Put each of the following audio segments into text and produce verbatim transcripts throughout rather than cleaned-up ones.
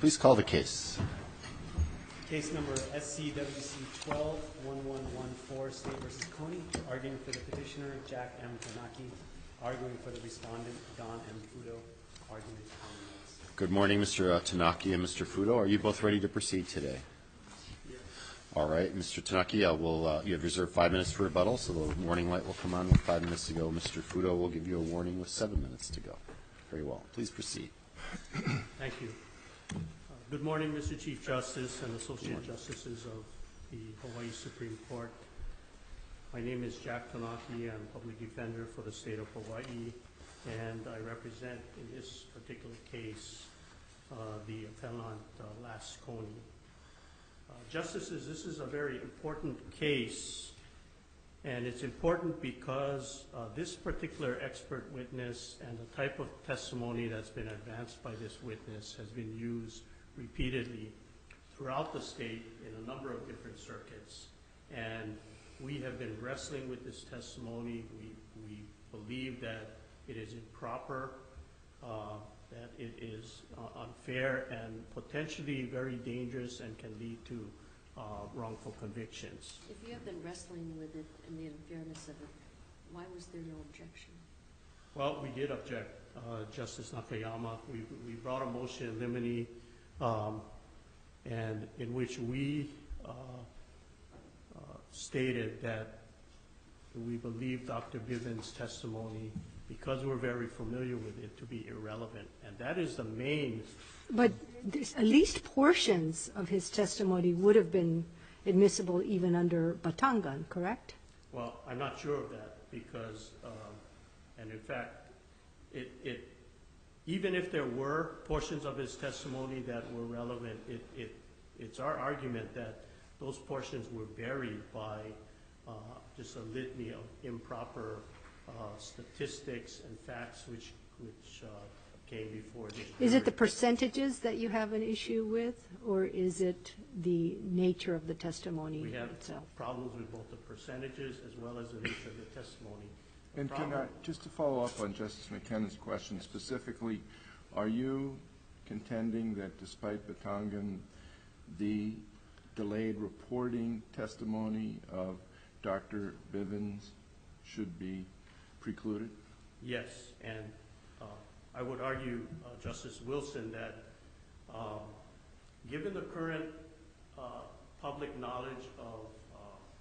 Please call the case. Case number S C W C twelve one one one four, State v. Coney. Arguing for the petitioner, Jack M. Tanaki. Arguing for the respondent, Don M. Fudo. Argument ten minutes. Good morning, Mister Tanaki and Mister Fudo. Are you both ready to proceed today? Yes. All right, Mister Tanaki, I will, uh, you have reserved five minutes for rebuttal, so the warning light will come on with five minutes to go. Mister Fudo will give you a warning with seven minutes to go. Very well. Please proceed. Thank you. Uh, good morning, Mister Chief Justice and Associate Justices of the Hawaii Supreme Court. My name is Jack Tanaki. I'm Public Defender for the State of Hawaii, and I represent, in this particular case, uh, the appellant, uh, Las Coney. Uh, Justices, this is a very important case, and it's important because uh, this particular expert witness and the type of testimony that's been advanced by this witness has been used repeatedly throughout the state in a number of different circuits. And we have been wrestling with this testimony. We, we believe that it is improper, uh, that it is uh, unfair and potentially very dangerous and can lead to uh, wrongful convictions. If you have been wrestling with it and the unfairness of it, why was there no objection? Well, we did object, uh, Justice Nakayama. We, we brought a motion in limine, um, and in which we uh, uh, stated that we believe Doctor Bivens' testimony, because we're very familiar with it, to be irrelevant. And that is the main. But this, at least portions of his testimony would have been admissible even under Batangan, correct? Well, I'm not sure of that because, um, and in fact, it, it, even if there were portions of his testimony that were relevant, it, it, it's our argument that those portions were buried by uh, just a litany of improper uh, statistics and facts which, which uh, came before this. Is it the percentages that you have an issue with, or is it the nature of the testimony we have itself? problems with both the percentages as well as the nature of the testimony. The And can I, just to follow up on Justice McKennan's question specifically, are you contending that despite Batangan, the delayed reporting testimony of Doctor Bivens should be precluded? Yes, and uh, I would argue, uh, Justice Wilson, that um, given the current uh, public knowledge of uh,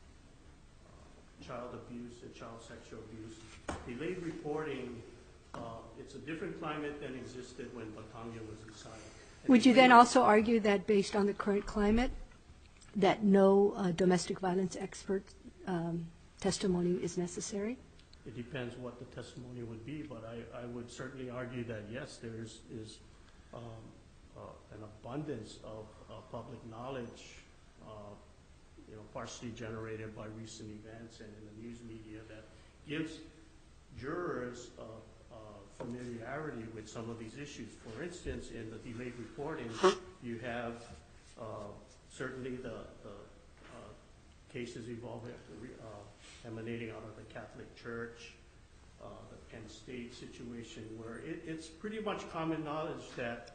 uh, child abuse and child sexual abuse, delayed reporting, uh, it's a different climate than existed when Batangan was decided. And Would you then delayed- also argue that based on the current climate, that no uh, domestic violence expert um, testimony is necessary? It depends what the testimony would be, but I, I would certainly argue that yes, there is, is um, uh, an abundance of uh, public knowledge, uh, you know, partially generated by recent events and in the news media that gives jurors uh, uh, familiarity with some of these issues. For instance, in the delayed reporting, you have uh, certainly the, the uh, cases involving uh, emanating out of the Catholic Church, uh, the Penn State situation, where it, it's pretty much common knowledge that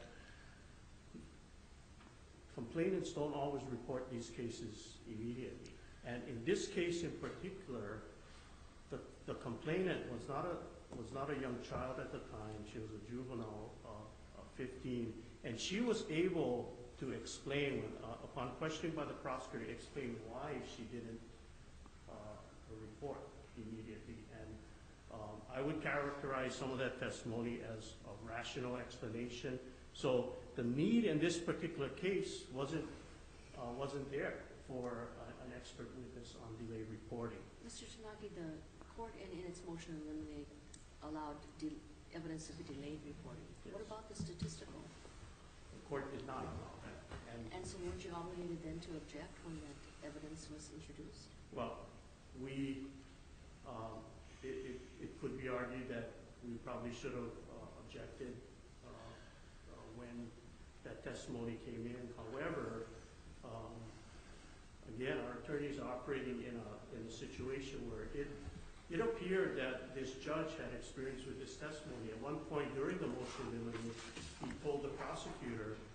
complainants don't always report these cases immediately. And in this case in particular, the, the complainant was not a was not a young child at the time. She was a juvenile uh, of fifteen, and she was able to explain, uh, upon questioning by the prosecutor, explain why she didn't uh, report immediately. And um, I would characterize some of that testimony as a rational explanation. So the need in this particular case wasn't uh, wasn't there for uh, an expert witness on delayed reporting. Mister Tanaki, the court in, in its motion to eliminate allowed de evidence of the delayed reporting. Yes. What about the statistical? The court did not allow that. And, And so weren't you obligated then to object when that evidence was introduced? well, we, um, it, it, it could be argued that we probably should have uh, objected uh, uh, when that testimony came in. However, um, again, our attorneys are operating in a, in a situation where it, it appeared that this judge had experience with this testimony. At one point during the motion, he told the prosecutor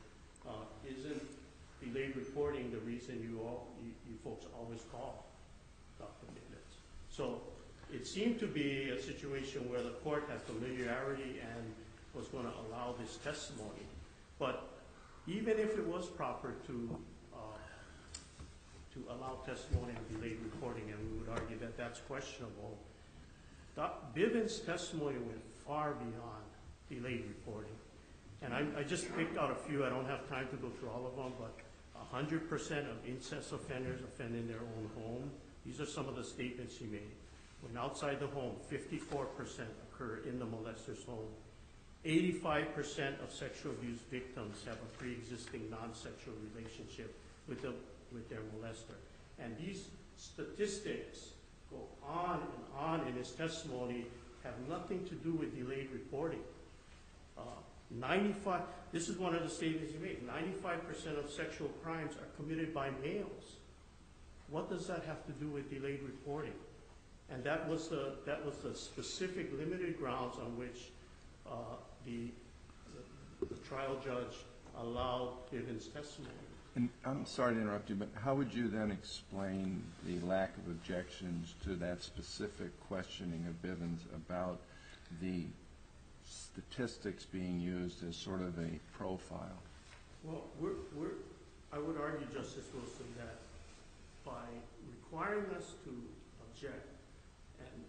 uh, isn't delayed reporting the reason you all, you, you folks always call Doctor Bivens? So it seemed to be a situation where the court had familiarity and was going to allow this testimony. But even if it was proper to uh, to allow testimony on delayed reporting, and we would argue that that's questionable, Doc Bivens' testimony went far beyond delayed reporting. And I, I just picked out a few. I don't have time to go through all of them, but one hundred percent of incest offenders offend in their own home. These are some of the statements he made. When outside the home, fifty-four percent occur in the molester's home. eighty-five percent of sexual abuse victims have a pre-existing non-sexual relationship with, the, with their molester. And these statistics go on and on in his testimony, have nothing to do with delayed reporting. Uh, ninety-five, this is one of the statements he made, ninety-five percent of sexual crimes are committed by males. What does that have to do with delayed reporting? And that was the, that was the specific limited grounds on which uh, the, the, the trial judge allowed Bivens' testimony. And I'm sorry to interrupt you, but how would you then explain the lack of objections to that specific questioning of Bivens about the statistics being used as sort of a profile? Well, we're, we're, I would argue, Justice Wilson, that by requiring us to object, and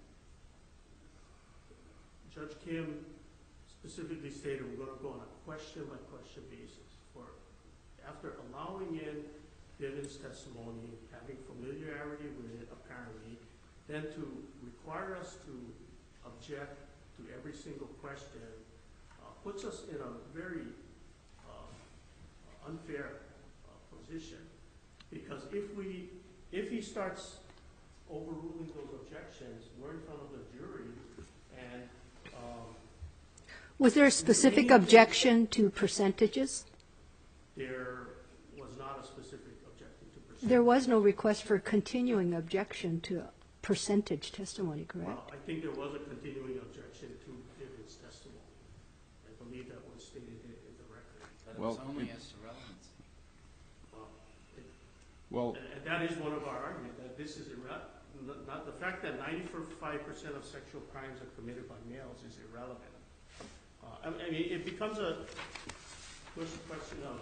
Judge Kim specifically stated we're going to go on a question-by-question basis. For after allowing in Bivens' testimony, having familiarity with it apparently, then to require us to object to every single question uh, puts us in a very uh, unfair uh, position. Because if we, if he starts overruling those objections, we're in front of the jury, and um, Was there a specific objection to percentages? there was not a specific objection to percentage. There was no request for continuing objection to percentage testimony, correct? Well, I think there was a continuing objection to Bivens' testimony. I believe that was stated in, in the record. But it Well, was only it- as to relevancy. Well, it, Well, and, and that is one of our arguments, that this is irre- not, not the fact that ninety-five percent of sexual crimes are committed by males is irrelevant. Uh, I, I mean, it becomes a question of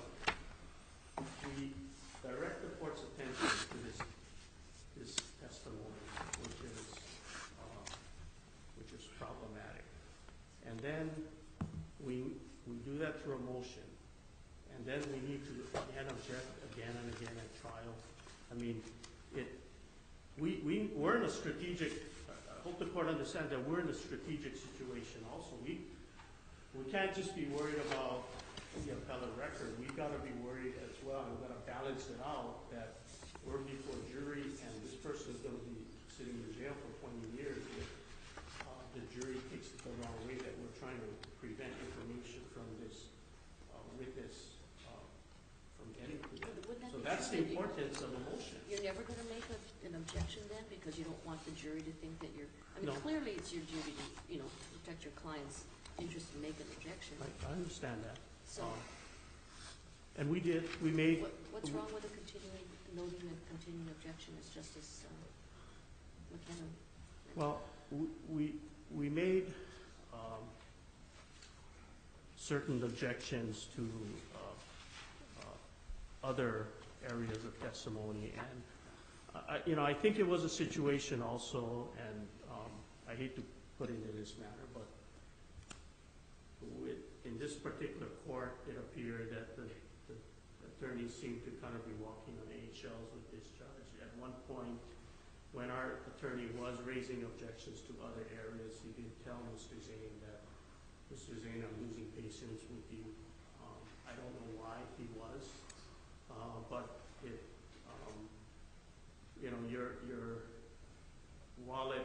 we direct the court's attention to this this testimony, which is uh, which is problematic, and then we we do that through a motion, and then we need to again object again and again at trial. I mean, it we we we're in a strategic. I hope the court understands that we're in a strategic situation. Also, we we can't just be worried about the appellate record. We've got to be worried as well. We've got to balance it out that we're before jury and this person is going to be sitting in jail for twenty years if uh, the jury takes it the wrong way, that we're trying to prevent information from this uh, witness uh, from getting presented. Wouldn't that So be that's true the that you- importance of a motion. You're never going to make a, an objection then, because you don't want the jury to think that you're, I mean, No. clearly it's your duty to, you know, protect your client's interest and make an objection. I, I understand that. So Um, and we did, we made, what, what's wrong with a continuing, noting a continuing objection as Justice uh, McKenna? well, w- we, we made um, certain objections to uh, uh, other areas of testimony, and I, I- you know, I think it was a situation also, and um, I hate to put it in this manner, but with, in this particular court, it appeared that the, the attorneys seemed to kind of be walking on eggshells with this judge. At one point, when our attorney was raising objections to other areas, he did tell Mister Zane that, Mister Zane, I'm losing patience with you. Um, I don't know why he was, uh, but it, um, you know, your, your wallet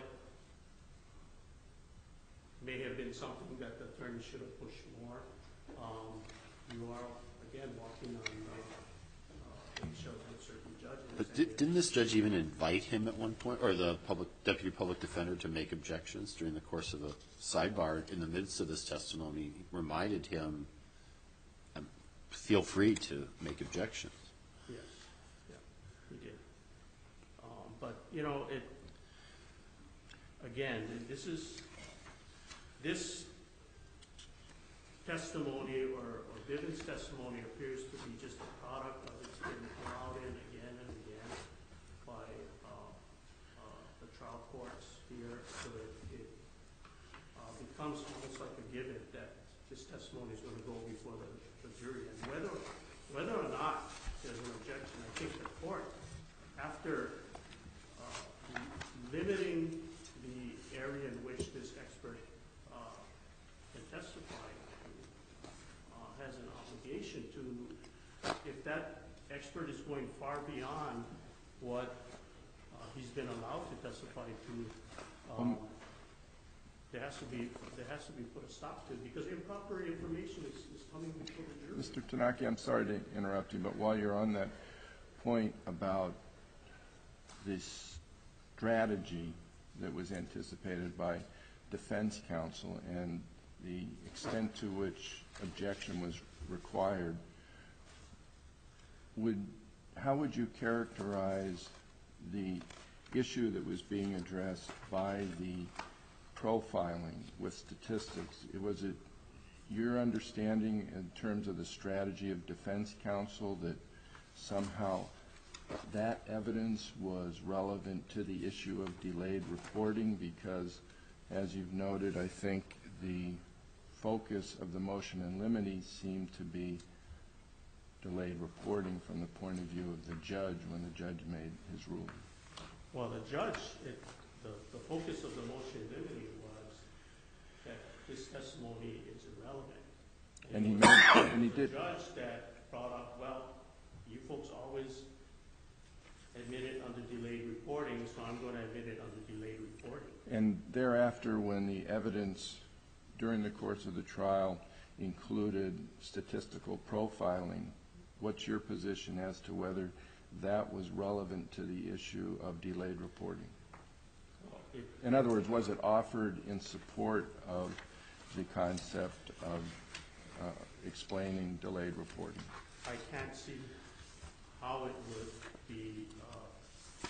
may have been something that the attorney should have pushed more. Um, you are, again, walking on uh, uh, eggshells with certain judges. But and di- it- didn't this judge even invite him at one point, or the public deputy public defender, to make objections during the course of a sidebar in the midst of this testimony? He reminded him, um, feel free to make objections. Yes, yeah, he did. Um, But, you know, it, again, this is, this testimony or or Bivens' testimony appears to be just a product of it's been allowed in again and again by uh, uh, the trial courts here, so that it uh, becomes almost like a given that this testimony is going to go before the, the jury. And whether, whether or not there's an objection, I think the court, after uh, limiting the area in which this expert uh, can testify to, uh, has an obligation to, if that expert is going far beyond what uh, he's been allowed to testify to, um, there has to be, there has to be put a stop to, because improper information is, is coming before the jury. Mister Tanaki, I'm sorry to interrupt you, but while you're on that point about this strategy that was anticipated by defense counsel and the extent to which objection was required, would, how would you characterize the issue that was being addressed by the profiling with statistics? Was it your understanding in terms of the strategy of defense counsel that somehow that evidence was relevant to the issue of delayed reporting? Because, as you've noted, I think the focus of the motion in limine seemed to be delayed reporting from the point of view of the judge when the judge made his ruling. Well, the judge, it, the, the focus of the motion in limine was that this testimony is irrelevant. And he it made, was and he the did. judge that brought up, well, you folks always admit it under delayed reporting, so I'm going to admit it under delayed reporting. And thereafter, when the evidence during the course of the trial included statistical profiling, what's your position as to whether that was relevant to the issue of delayed reporting? Well, it, In other words, was it offered in support of the concept of uh, explaining delayed reporting? I can't see how it would be uh,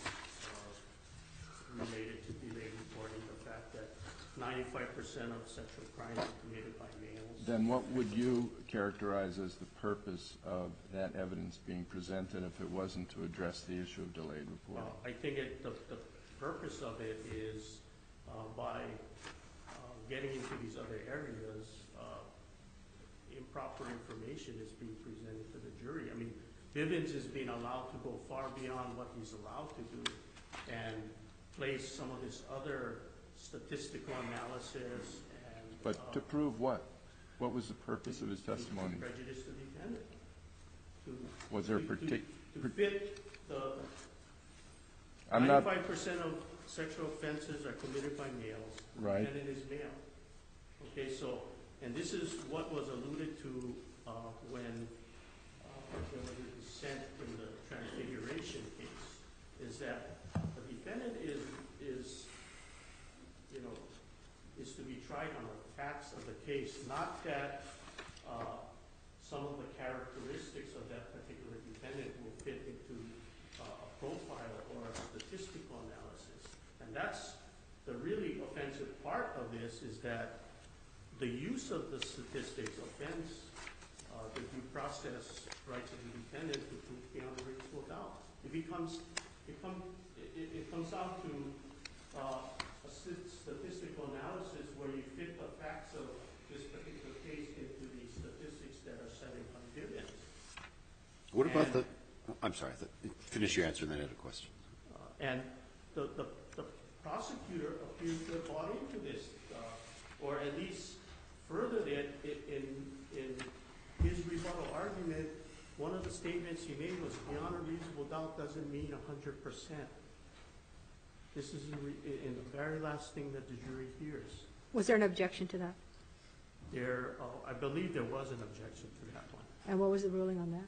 uh, related to delayed reporting, the fact that ninety-five percent of sexual crimes are committed by males. Then what would you characterize as the purpose of that evidence being presented if it wasn't to address the issue of delayed reporting? Well, I think it, the, the purpose of it is uh, by uh, getting into these other areas, uh, improper information is being presented to the jury. I mean, Bivens is being allowed to go far beyond what he's allowed to do and place some of this other statistical analysis and... But uh, to prove what? What was the purpose of his testimony? To prejudice the defendant. To, Was there a to- to- partic- To fit the I'm not, ninety-five percent of sexual offenses are committed by males. Right. The defendant is male. Okay, so, and this is what was alluded to uh, when uh, there was a dissent in the Transfiguration case, is that the defendant is, is, you know, is to be tried on the facts of the case, not that uh, some of the characteristics of that particular defendant will fit into uh, a profile or a statistical analysis. And that's the really offensive part of this, is that the use of the statistics offends uh, the due process rights of the defendant to prove beyond a reasonable doubt. It becomes, it, come, it, it comes down to uh, a statistical analysis where you fit the facts of this particular case into the statistics that are cited by Bivens. What about And- the, I'm sorry, the- finish your answer and then I had a question. Uh, and the, the, the prosecutor appears to have bought into this, uh, or at least furthered it in, in his rebuttal argument. One of the statements he made was, beyond a reasonable doubt doesn't mean one hundred percent. This is in, re- in the very last thing that the jury hears. Was there an objection to that? There, uh, I believe there was an objection to that one. And what was the ruling on that?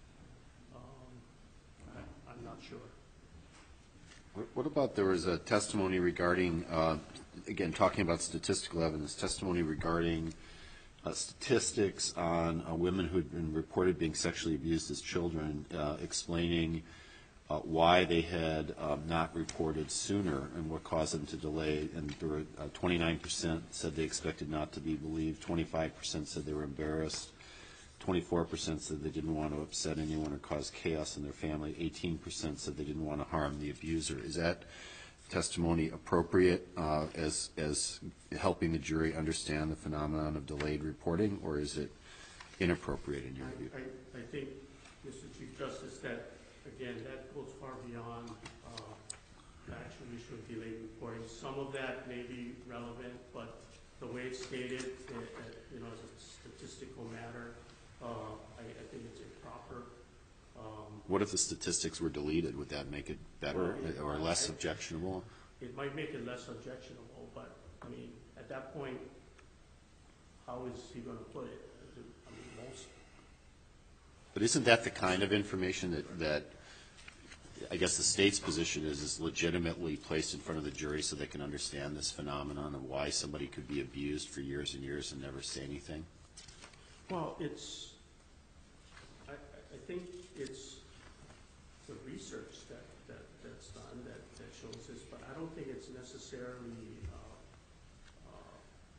Um, I, I'm not sure. What- What about, there was a testimony regarding, uh, again, talking about statistical evidence, testimony regarding uh, statistics on uh, women who had been reported being sexually abused as children, uh, explaining uh, why they had um, not reported sooner and what caused them to delay. And there were uh, twenty-nine percent said they expected not to be believed, twenty-five percent said they were embarrassed, twenty-four percent said they didn't want to upset anyone or cause chaos in their family, eighteen percent said they didn't want to harm the abuser. Is that testimony appropriate uh, as, as helping the jury understand the phenomenon of delayed reporting, or is it inappropriate in your I, view? I, I think, Mister Chief Justice, that, again, that goes far beyond uh, the actual issue of delayed reporting. Some of that may be relevant, but the way it's stated, uh, uh, you know, as a statistical matter, uh, I, I think it's improper. Um, What if the statistics were deleted? Would that make it better Well, or less I- objectionable? It might make it less objectionable, but, I mean, at that point, how is he gonna put it? I mean, most, But isn't that the kind of information that, that I guess the state's position is, is legitimately placed in front of the jury so they can understand this phenomenon of why somebody could be abused for years and years and never say anything? well, it's, I, I I think it's the research that, that, that's done that, that shows this, but I don't think it's necessarily, uh, uh,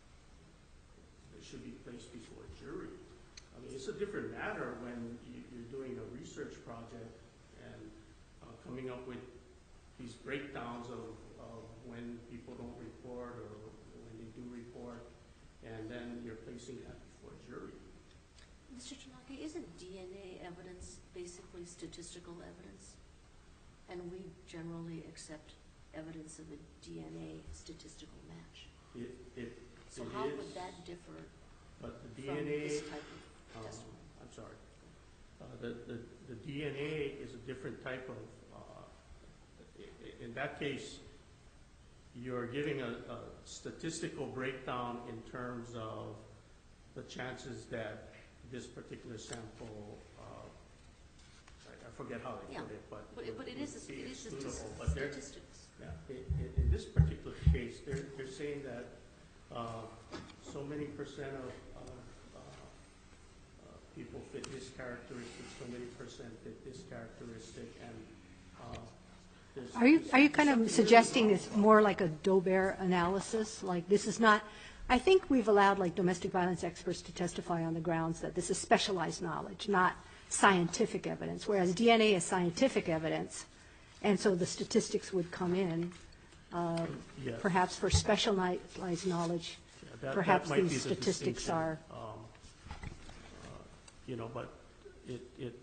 it should be placed before a jury. I mean, it's a different matter when you, you're doing a research project and uh, coming up with these breakdowns of, of when people don't report or when they do report, and then you're placing that before a jury. Mister Tanaka, isn't D N A evidence basically statistical evidence? And we generally accept evidence of a D N A statistical match. It, it, So it how is, would that differ but the D from N A, this type of um, testimony? I'm sorry, uh, the, the, the D N A is a different type of, uh, i- i- in that case, you're giving a, a statistical breakdown in terms of the chances that this particular sample, uh, I, I forget how they Yeah, put it, but. But it, but it would is, a- be it is a excludable. stas- But they're- statistics. Yeah, in, in, in this particular case, they're, they're saying that, uh, so many percent of, of, uh, uh, people fit this characteristic, so many percent fit this characteristic, and, uh, there's. Are you, there's- are you there's kind something of really suggesting wrong it's about more like a Dober analysis? Like this is not, I think we've allowed like domestic violence experts to testify on the grounds that this is specialized knowledge, not scientific evidence, whereas D N A is scientific evidence, and so the statistics would come in, uh, Yes. perhaps for specialized knowledge. Yeah, that- that Perhaps might be these the statistics distinction. are, Um, uh, You know, but it, it,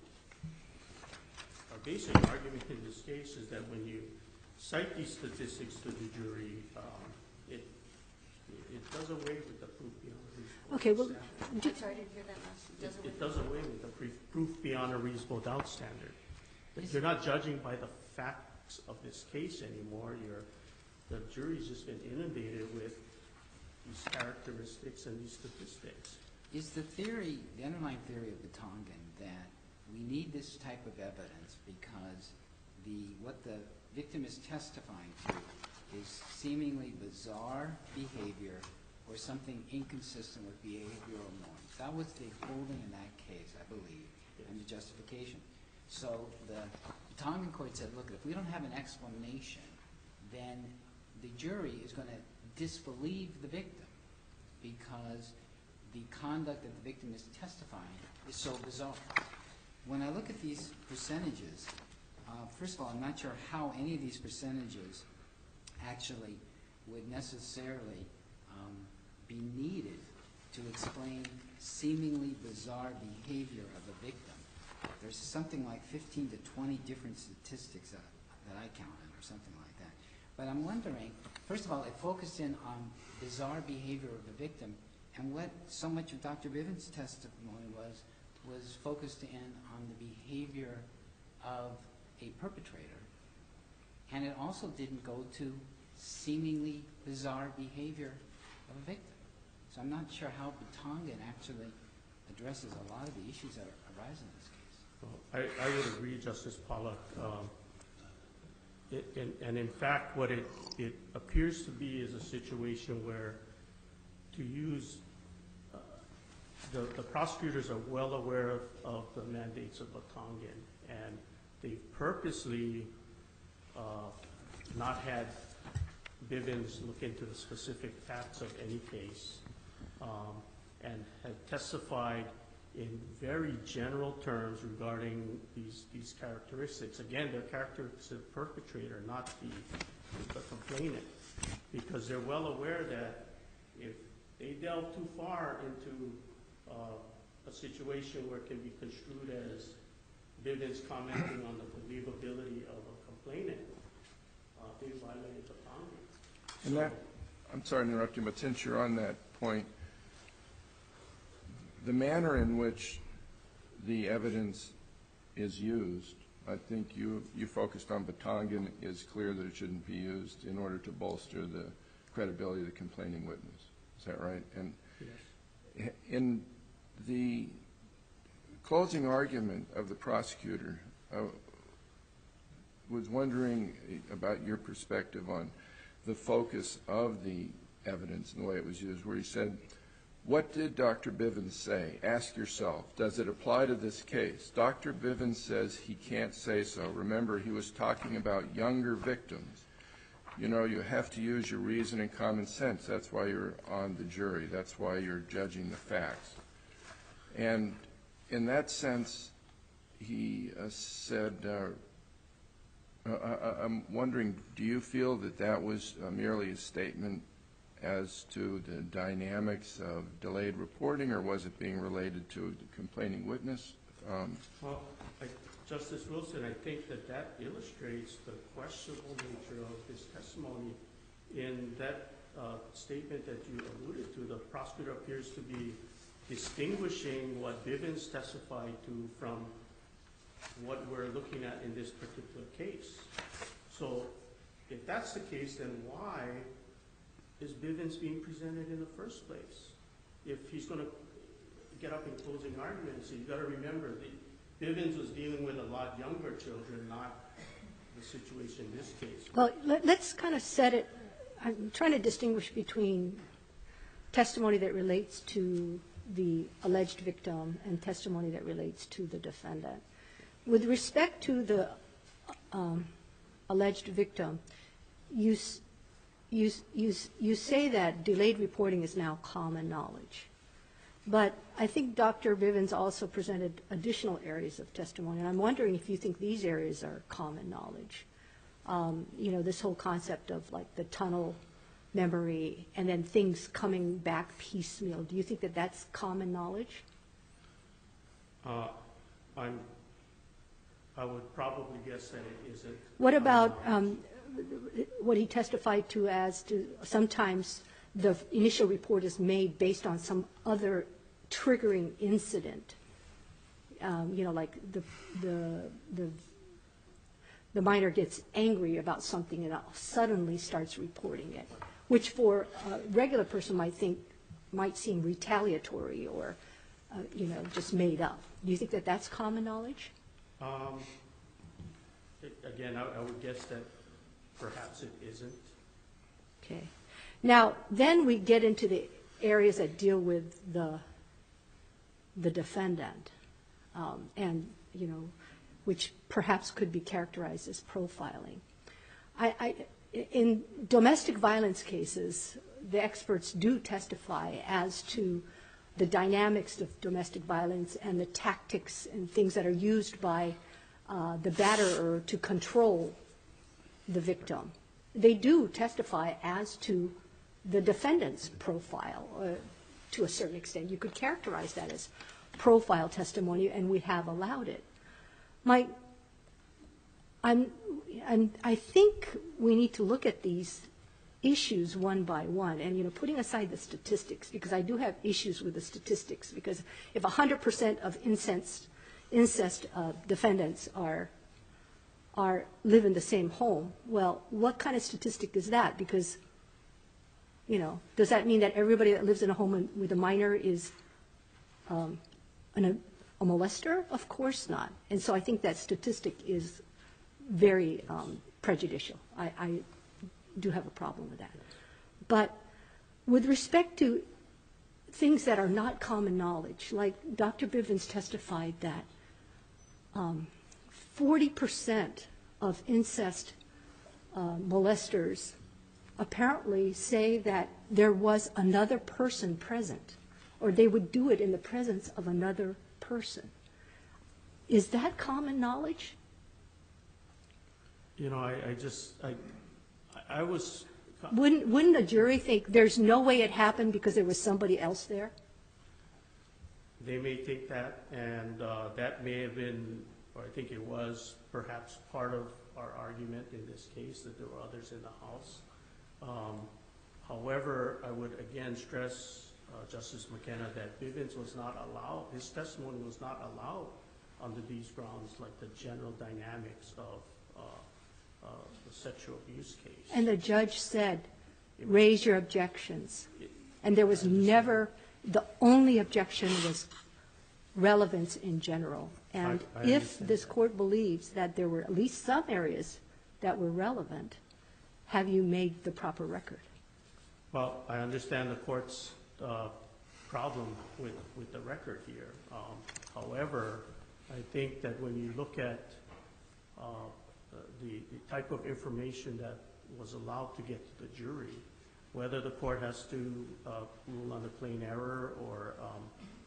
our basic argument in this case is that when you cite these statistics to the jury, um, it, it does away with the proof beyond a reasonable okay, well, standard. do- I'm sorry, I didn't hear that last. It It, doesn't. it does away with the pre- proof beyond a reasonable doubt standard. You're not judging by the facts of this case anymore. You're, the jury's just been inundated with these characteristics and these statistics. Is the theory, the underlying theory of Batongan, that we need this type of evidence because the, what the victim is testifying to is seemingly bizarre behavior or something inconsistent with behavioral norms? That was the holding in that case, I believe, and the justification. So the Batongan court said, look, if we don't have an explanation, then the jury is going to disbelieve the victim because the conduct that the victim is testifying is so bizarre. When I look at these percentages, uh, first of all, I'm not sure how any of these percentages actually would necessarily um, be needed to explain seemingly bizarre behavior of a victim. There's something like fifteen to twenty different statistics that, that I counted or something like that. But I'm wondering, first of all, it focused in on bizarre behavior of the victim, and what so much of Doctor Bivens' testimony was, was focused in on the behavior of a perpetrator. And it also didn't go to seemingly bizarre behavior of a victim. So I'm not sure how Batongan actually addresses a lot of the issues that arise in this case. Well, I, I would agree, Justice Pollack. Um, it, and, and in fact, what it, it appears to be is a situation where to use uh, the, the prosecutors are well aware of, of the mandates of Batongan, and they've purposely uh, not had Bivens look into the specific facts of any case, um, and have testified in very general terms regarding these, these characteristics. Again, they're characteristics of the perpetrator, not the, the complainant, because they're well aware that if they delve too far into uh, a situation where it can be construed as Bivens commenting on the believability of a complainant, uh, they violated the boundary. And that, I'm sorry to interrupt you, but since you're on that point, the manner in which the evidence is used, I think you, you focused on Batongan, is clear that it shouldn't be used in order to bolster the credibility of the complaining witness. Is that right? And Yes. in the closing argument of the prosecutor, I was wondering about your perspective on the focus of the evidence and the way it was used, where he said, what did Doctor Bivens say? Ask yourself, does it apply to this case? Doctor Bivens says he can't say so. Remember, he was talking about younger victims. You know, you have to use your reason and common sense. That's why you're on the jury. That's why you're judging the facts. And in that sense, he uh, said, uh, I, I'm wondering, do you feel that that was uh, merely a statement as to the dynamics of delayed reporting, or was it being related to the complaining witness? Um, Well, I, Justice Wilson, I think that that illustrates the questionable nature of his testimony. In that uh, statement that you alluded to, the prosecutor appears to be distinguishing what Bivens testified to from what we're looking at in this particular case. So if that's the case, then why is Bivens being presented in the first place? If he's going to get up in closing arguments, you've got to remember that Bivens was dealing with a lot younger children, not the situation in this case. Well, let, let's kind of set it, I'm trying to distinguish between testimony that relates to the alleged victim and testimony that relates to the defendant. With respect to the um, alleged victim, you, you, you, you say that delayed reporting is now common knowledge. But I think Doctor Bivens also presented additional areas of testimony, and I'm wondering if you think these areas are common knowledge. Um, you know, this whole concept of like the tunnel memory and then things coming back piecemeal. Do you think that that's common knowledge? Uh, I'm, I would probably guess that it isn't. What about um, what he testified to as to sometimes the initial report is made based on some other triggering incident? Um, you know, like the, the, the, the minor gets angry about something and suddenly starts reporting it, which for a regular person might think, might seem retaliatory or, uh, you know, just made up. Do you think that that's common knowledge? Um, it, again, I, I would guess that perhaps it isn't. Okay. Now, then we get into the areas that deal with the, the defendant, um, and, you know, which perhaps could be characterized as profiling. I, I, in domestic violence cases, the experts do testify as to the dynamics of domestic violence and the tactics and things that are used by uh, the batterer to control the victim. They do testify as to the defendant's profile uh, to a certain extent. You could characterize that as profile testimony, and we have allowed it. My, I'm, I'm, I think we need to look at these issues one by one, and, you know, putting aside the statistics, because I do have issues with the statistics, because if one hundred percent of incest, incest uh, defendants are are live in the same home, well, what kind of statistic is that? Because, you know, does that mean that everybody that lives in a home with a minor is um, an, a, a molester? Of course not. And so I think that statistic is very um, prejudicial. I, I do have a problem with that. But with respect to things that are not common knowledge. Like Doctor Bivens testified that um, forty percent of incest uh, molesters apparently say that there was another person present, or they would do it in the presence of another person. Is that common knowledge? You know, I, I just, I, I was, Wouldn't, wouldn't a jury think there's no way it happened because there was somebody else there? they may think that, and uh, that may have been, or I think it was, perhaps part of our argument in this case, that there were others in the house. Um, However, I would again stress, uh, Justice McKenna, that Bivens was not allowed, his testimony was not allowed under these grounds, like the general dynamics of uh, uh, the sexual abuse case. And the judge said, raise your objections. And there was never, the only objection was relevance in general. And I- I if understand this that. court believes that there were at least some areas that were relevant, have you made the proper record? Well, I understand the court's uh, problem with, with the record here. Um, However, I think that when you look at uh, the, the type of information that was allowed to get to the jury, whether the court has to uh, rule on a plain error or, um,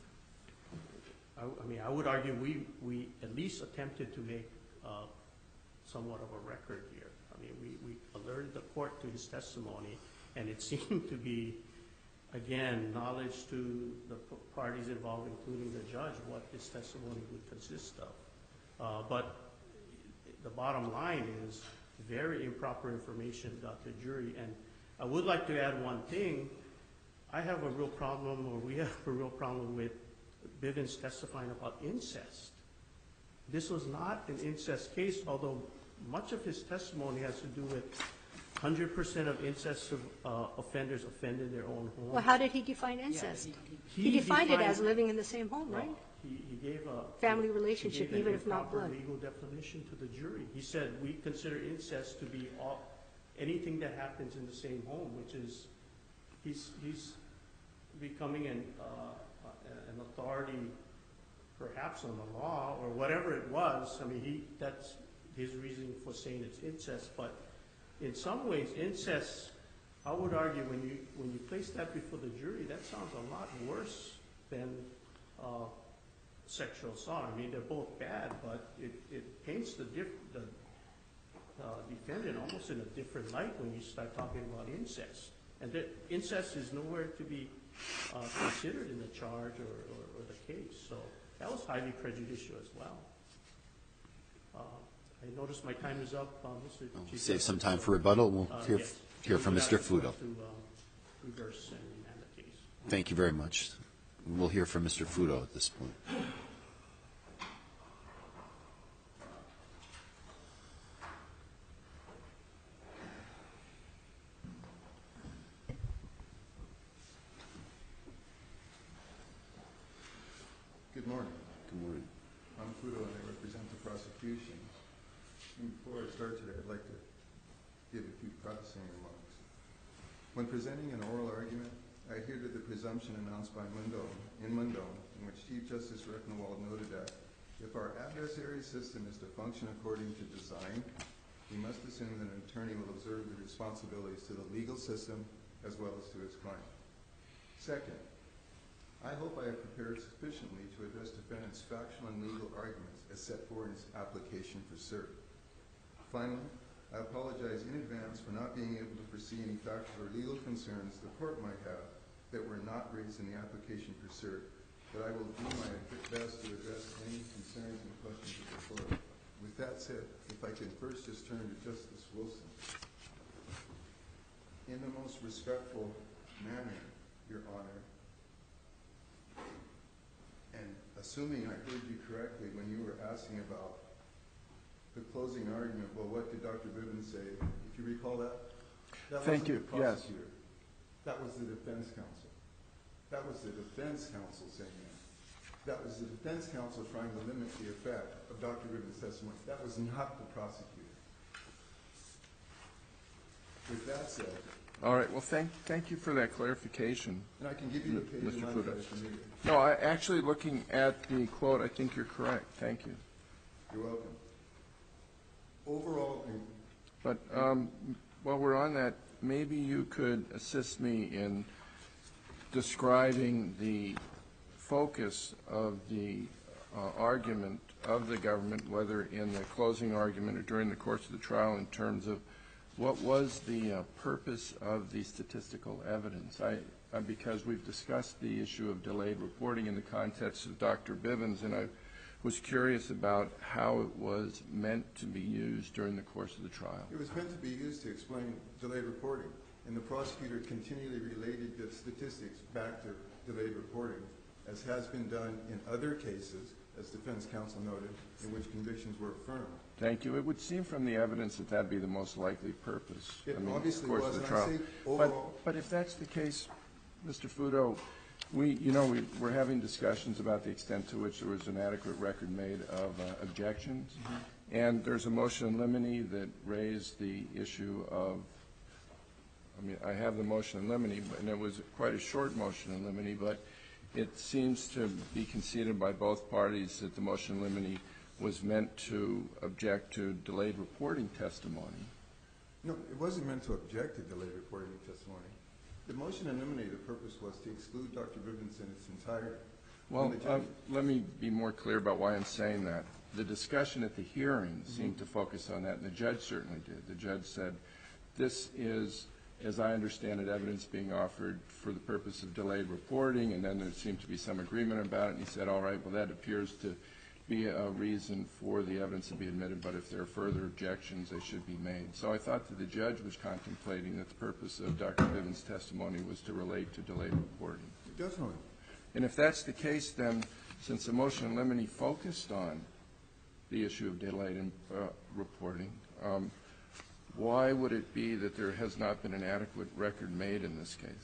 I, I mean, I would argue we, we at least attempted to make uh, somewhat of a record here. I mean, we, we alerted the court to his testimony, and it seemed to be, again, knowledge to the p- parties involved, including the judge, what his testimony would consist of. Uh, but the bottom line is very improper information got to the jury. And I would like to add one thing. I have a real problem, or we have a real problem with Bivens testifying about incest. This was not an incest case, although much of his testimony has to do with one hundred percent of incest uh, offenders offend in their own home. Well, how did he define incest? He He defined it as defined- living in the same home, right? Well, He, he gave a. Family he relationship, gave an even if not improper blood. legal definition to the jury. He said, we consider incest to be all, anything that happens in the same home, which is, he's, he's becoming an, uh, an authority perhaps on the law, or whatever it was. I mean, he, that's his reasoning for saying it's incest, but in some ways, incest, I would argue, when you, when you place that before the jury, that sounds a lot worse than uh, sexual assault. I mean, they're both bad, but it, it paints the, diff, the uh, defendant almost in a different light when you start talking about incest. And that incest is nowhere to be uh, considered in the charge or, or, or the case. So that was highly prejudicial as well. Uh, I notice my time is up, uh, Mister We'll Chief save some Justice, time so, for rebuttal. We'll uh, hear, yes. hear from We Mister ask the court Fudo. To um, reverse and remand the case. Thank you very much. We'll hear from Mister Fudo at this point. Good morning. Good morning. I'm Fudo and I represent the prosecution. And before I start today, I'd like to give a few prefacing remarks. When presenting an oral argument, I adhere to the presumption announced by Mundone, in Mundone, in which Chief Justice Recknewald noted that if our adversary system is to function according to design, we must assume that an attorney will observe the responsibilities to the legal system as well as to his client. Second, I hope I have prepared sufficiently to address defendant's factual and legal arguments as set forth in his application for cert. Finally, I apologize in advance for not being able to foresee any factual or legal concerns the court might have that were not raised in the application for cert, but I will do my best to address any concerns and questions of the court. With that said, if I can first just turn to Justice Wilson. In the most respectful manner, Your Honor, and assuming I heard you correctly when you were asking about the closing argument, well, what did Doctor Bivens say? If you recall that? That Thank you, wasn't the yes. prosecutor. That was the defense counsel. That was the defense counsel saying that. That was the defense counsel trying to limit the effect of Doctor Bivens' testimony. That was not the prosecutor. With that said, All right, well, thank, thank you for that clarification. And I can give you the page Mister in my Fuda. if you need it. No, I, actually, looking at the quote, I think you're correct. Thank you. You're welcome. Overall, in- But um, while we're on that, maybe you could assist me in describing the focus of the uh, argument of the government, whether in the closing argument or during the course of the trial, in terms of what was the uh, purpose of the statistical evidence. I, uh, because we've discussed the issue of delayed reporting in the context of Doctor Bivens, and I was curious about how it was meant to be used during the course of the trial. it was meant to be used to explain delayed reporting, and the prosecutor continually related the statistics back to delayed reporting, as has been done in other cases, as defense counsel noted, in which convictions were affirmed. Thank you. It would seem from the evidence that that'd be the most likely purpose. It I mean, obviously of course, was, of the and I trial. say But, overall- but if that's the case, Mister Fudo, we, you know, we, we're having discussions about the extent to which there was an adequate record made of uh, objections. Mm-hmm. And there's a motion in limine that raised the issue of, I mean, I have the motion in limine, and it was quite a short motion in limine, but it seems to be conceded by both parties that the motion in limine was meant to object to delayed reporting testimony. No, it wasn't meant to object to delayed reporting testimony. The motion in limine, the purpose was to exclude Doctor Bivens in its entirety. Well, When the uh, judge- let me be more clear about why I'm saying that. The discussion at the hearing seemed to focus on that, and the judge certainly did. The judge said, this is, as I understand it, evidence being offered for the purpose of delayed reporting, and then there seemed to be some agreement about it, and he said, all right, well, that appears to be a reason for the evidence to be admitted, but if there are further objections, they should be made. So I thought that the judge was contemplating that the purpose of Doctor Bivens' testimony was to relate to delayed reporting. Definitely. And if that's the case, then, since the motion in limine focused on the issue of delayed in, uh, reporting, um, why would it be that there has not been an adequate record made in this case?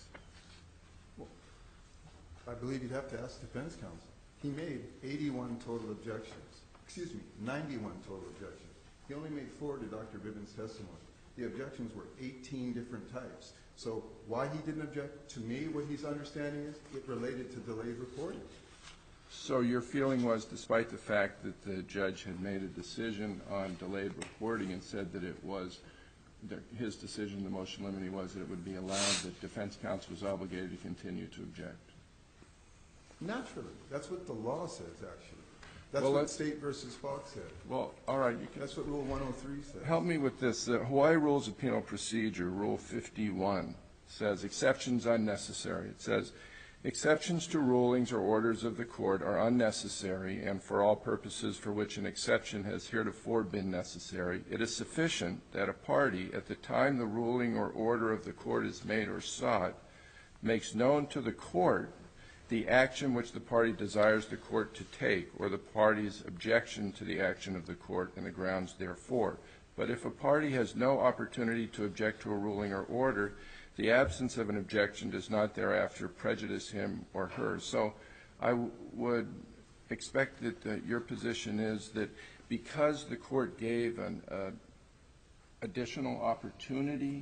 I believe you'd have to ask defense counsel. He made eighty-one total objections. Excuse me, ninety-one total objections. He only made four to Doctor Bivens' testimony. The objections were eighteen different types. So why he didn't object, to me, what he's understanding is it related to delayed reporting. So your feeling was, despite the fact that the judge had made a decision on delayed reporting and said that it was, that his decision, the motion in limine, was that it would be allowed, that defense counsel was obligated to continue to object? Naturally. That's what the law says, actually. That's Well, what let's- State versus Fox said. Well, all right, you can That's what Rule one oh three says. help me with this. The Hawaii Rules of Penal Procedure, Rule fifty-one, says exceptions unnecessary. It says, exceptions to rulings or orders of the court are unnecessary, and for all purposes for which an exception has heretofore been necessary, it is sufficient that a party, at the time the ruling or order of the court is made or sought, makes known to the court the action which the party desires the court to take, or the party's objection to the action of the court and the grounds therefore. But if a party has no opportunity to object to a ruling or order, the absence of an objection does not thereafter prejudice him or her. So I w would expect that uh, your position is that because the court gave an uh, additional opportunity,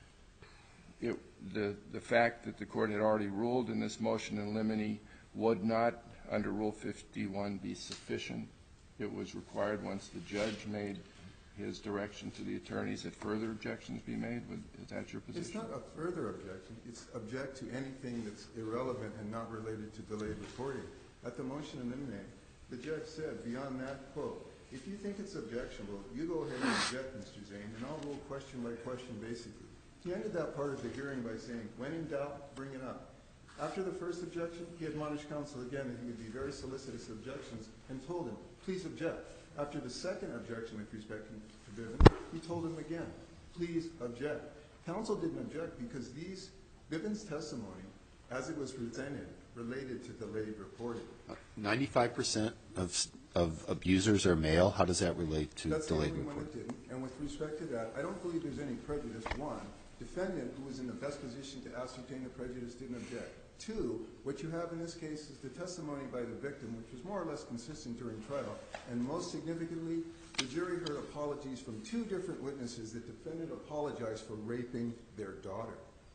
it, the, the fact that the court had already ruled in this motion in limine would not, under Rule fifty-one, be sufficient. It was required once the judge made his direction to the attorneys that further objections be made. Is that your position? It's not a further objection. It's object to anything that's irrelevant and not related to delayed reporting. At the motion in limine, the judge said, beyond that, quote, if you think it's objectionable, you go ahead and object, Mister Zane, and I'll rule question by question, basically. He ended that part of the hearing by saying, when in doubt, bring it up. After the first objection, he admonished counsel again that he would be very solicitous of objections and told him, please object. After the second objection with respect to Bivens, he told him again, please object. Counsel didn't object because these Bivens' testimony, as it was presented, related to delayed reporting. Ninety-five percent of, of abusers are male. How does that relate to That's the delayed only one reporting? that didn't. And with respect to that, I don't believe there's any prejudice. One, defendant, who was in the best position to ascertain the prejudice, didn't object. Two, what you have in this case is the testimony by the victim, which was more or less consistent during trial. And most significantly, the jury heard apologies from two different witnesses that defendant apologized for raping their daughter.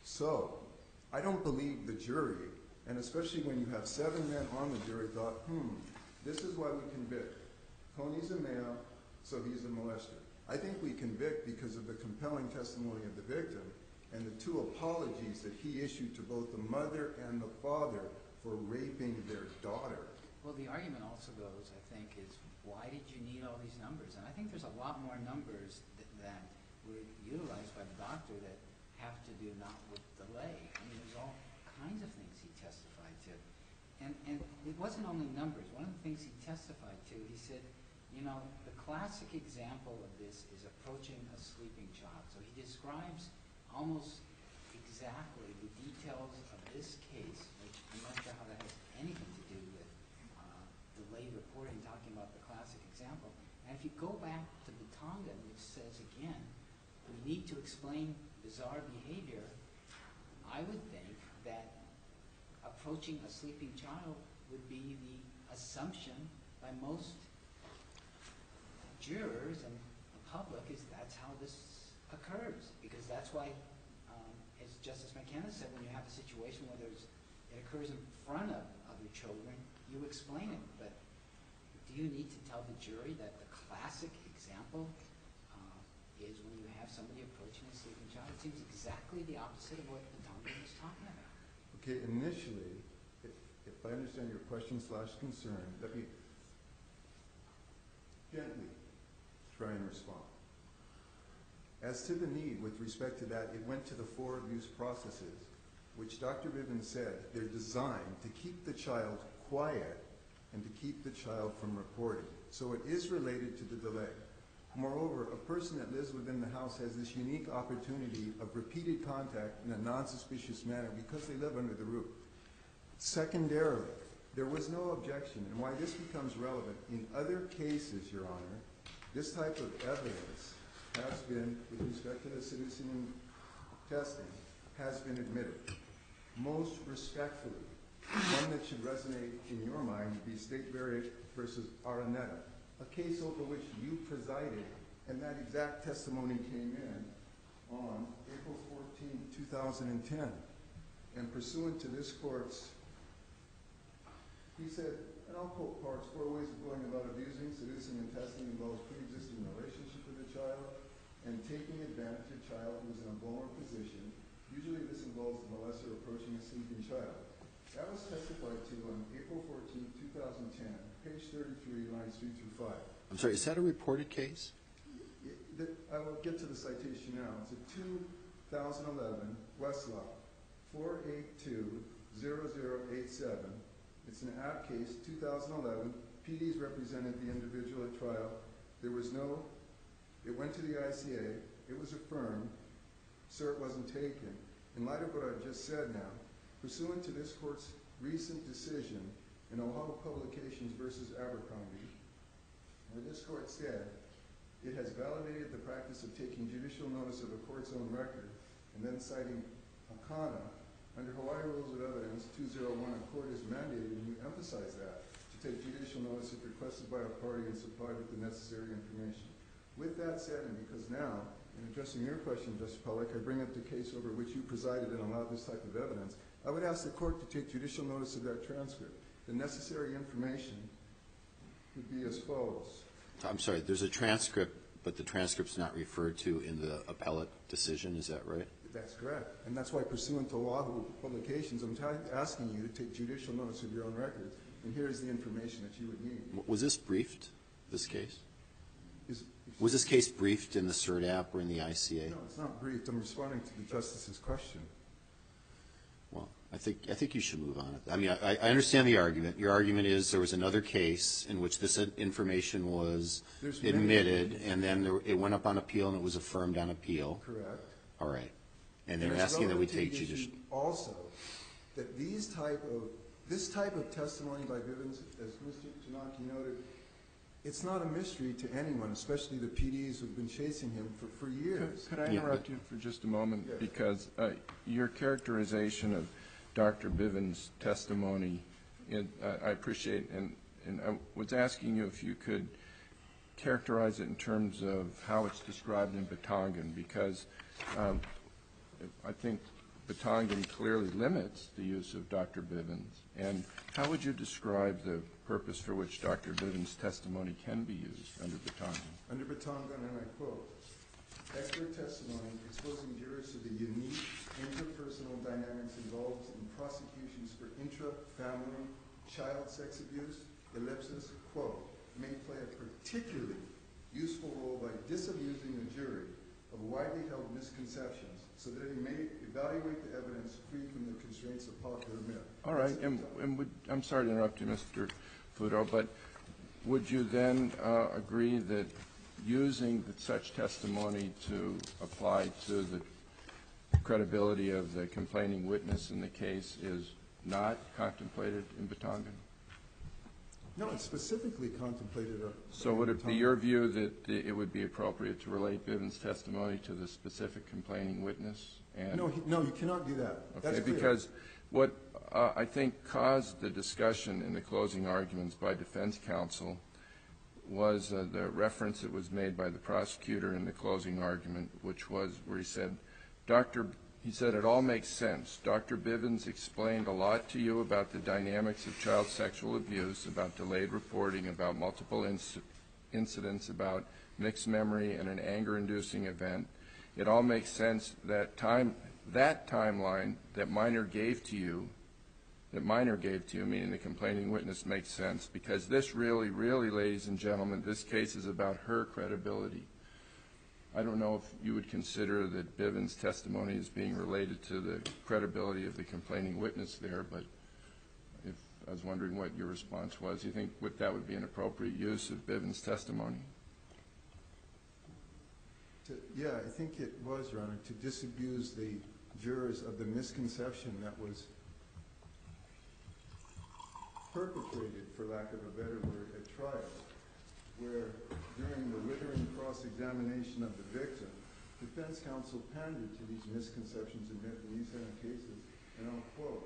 So I don't believe the jury, and especially when you have seven men on the jury, thought, hmm, this is why we convict. Tony's a male, so he's a molester. I think we convict because of the compelling testimony of the victim and the two apologies that he issued to both the mother and the father for raping their daughter. Well, the argument also goes, I think, is why did you need all these numbers? And I think there's a lot more numbers that, that were utilized by the doctor that have to do not with delay. I mean, there's all kinds of things he testified to. And, and it wasn't only numbers. One of the things he testified to, he said, you know, the classic example of this is approaching a sleeping child. So he describes almost exactly the details of this case, which I'm not sure how that has anything to do with uh, delayed reporting, talking about the classic example. And if you go back to Batongan, which says, again, we need to explain bizarre behavior, I would think that approaching a sleeping child would be the assumption by most jurors and the public is that's how this occurs. Because that's why, um, as Justice McKenna said, when you have a situation where there's, it occurs in front of other children, you explain it. But do you need to tell the jury that the classic example uh, is when you have somebody approaching a sleeping child? It seems exactly the opposite of what Batongan was talking about. Okay, initially, if, if I understand your question slash concern, let me gently try and respond. As to the need with respect to that, it went to the four abuse processes, which Doctor Bivens said they're designed to keep the child quiet and to keep the child from reporting. So it is related to the delay. Moreover, a person that lives within the house has this unique opportunity of repeated contact in a non-suspicious manner because they live under the roof. Secondarily, there was no objection, and why this becomes relevant, in other cases, Your Honor, this type of evidence has been, with respect to the citizen testing, has been admitted. Most respectfully, one that should resonate in your mind would be State versus Araneta, a case over which you presided, and that exact testimony came in on April fourteenth, two thousand ten. And pursuant to this court's, he said, and I'll quote parts, four ways of going about abusing citizen and testing involves pre-existing relationship with the child and taking advantage of a child who is in a vulnerable position. Usually this involves the molester approaching a sleeping child. That was testified to on April fourteenth, two thousand ten, page thirty-three, lines three through five. I'm sorry, is that a reported case? It, the, I will get to the citation now. It's a two thousand eleven Westlaw four eight two zero zero eight seven. It's an app case, two thousand eleven. P Ds represented the individual at trial. There was no, it went to the I C A. It was affirmed. Cert wasn't taken. In light of what I've just said now, pursuant to this court's recent decision in Ohio Publications versus Abercrombie, where this court said it has validated the practice of taking judicial notice of a court's own record and then citing Akana, under Hawaii Rules of Evidence two oh one, a court is mandated, and you emphasize that, to take judicial notice if requested by a party and supplied with the necessary information. With that said, and because now, in addressing your question, Justice Pollack, I bring up the case over which you presided and allowed this type of evidence, I would ask the court to take judicial notice of that transcript. The necessary information would be as follows. I'm sorry, there's a transcript, but the transcript's not referred to in the appellate decision, is that right? That's correct. And that's why, pursuant to Oahu Publications, I'm asking you to take judicial notice of your own records, and here's the information that you would need. Was this briefed, this case? Is, Was this case briefed in the CERT app or in the I C A? No, it's not briefed. I'm responding to the Justice's question. Well, I think I think you should move on. I mean, I, I understand the argument. Your argument is there was another case in which this information was There's admitted, many. and then there, it went up on appeal, and it was affirmed on appeal. Correct. All right. And they're it's asking that we relevant to take the issue judicial. Also, that these type of this type of testimony by Bivens, as Mister Tanaki noted, it's not a mystery to anyone, especially the P Ds who've been chasing him for, for years. Could, could I Yeah, interrupt but- you for just a moment? Yes. Because uh, your characterization of Doctor Bivens' testimony, it, uh, I appreciate, and, and I was asking you if you could characterize it in terms of how it's described in Batongan, because um, I think Batongan clearly limits the use of Doctor Bivens, and how would you describe the purpose for which Doctor Bivens' testimony can be used under Batongan? Under Batongan, and I quote, expert testimony exposing jurors to the unique interpersonal dynamics involved in prosecutions for intra-family child sex abuse, ellipsis, quote, may play a particularly useful role by disabusing the jury of widely held misconceptions so that it may evaluate the evidence free from the constraints of popular myth. All right, and, and would, I'm sorry to interrupt you, Mister Fudo, but would you then uh, agree that using such testimony to apply to the credibility of the complaining witness in the case is not contemplated in Batongan? No, it's specifically contemplated. Uh, so would it be your view that the, it would be appropriate to relate Bivens' testimony to the specific complaining witness? And no, he, no, you cannot do that. Okay, That's clear. Because what uh, I think caused the discussion in the closing arguments by defense counsel was uh, the reference that was made by the prosecutor in the closing argument, which was where he said, Doctor He said, it all makes sense. Doctor Bivens explained a lot to you about the dynamics of child sexual abuse, about delayed reporting, about multiple inc incidents, about mixed memory and an anger-inducing event. It all makes sense that time, that timeline that Minor gave to you, that Minor gave to you, meaning the complaining witness, makes sense, because this really, really, ladies and gentlemen, this case is about her credibility. I don't know if you would consider that Bivens' testimony is being related to the credibility of the complaining witness there, but if I was wondering what your response was. You think would, that would be an appropriate use of Bivens' testimony? To, yeah, I think it was, Your Honor, to disabuse the jurors of the misconception that was perpetrated, for lack of a better word, at trial, where during the withering cross-examination of the victim, defense counsel pandered to these misconceptions and myths in these kind of cases, and I'll quote,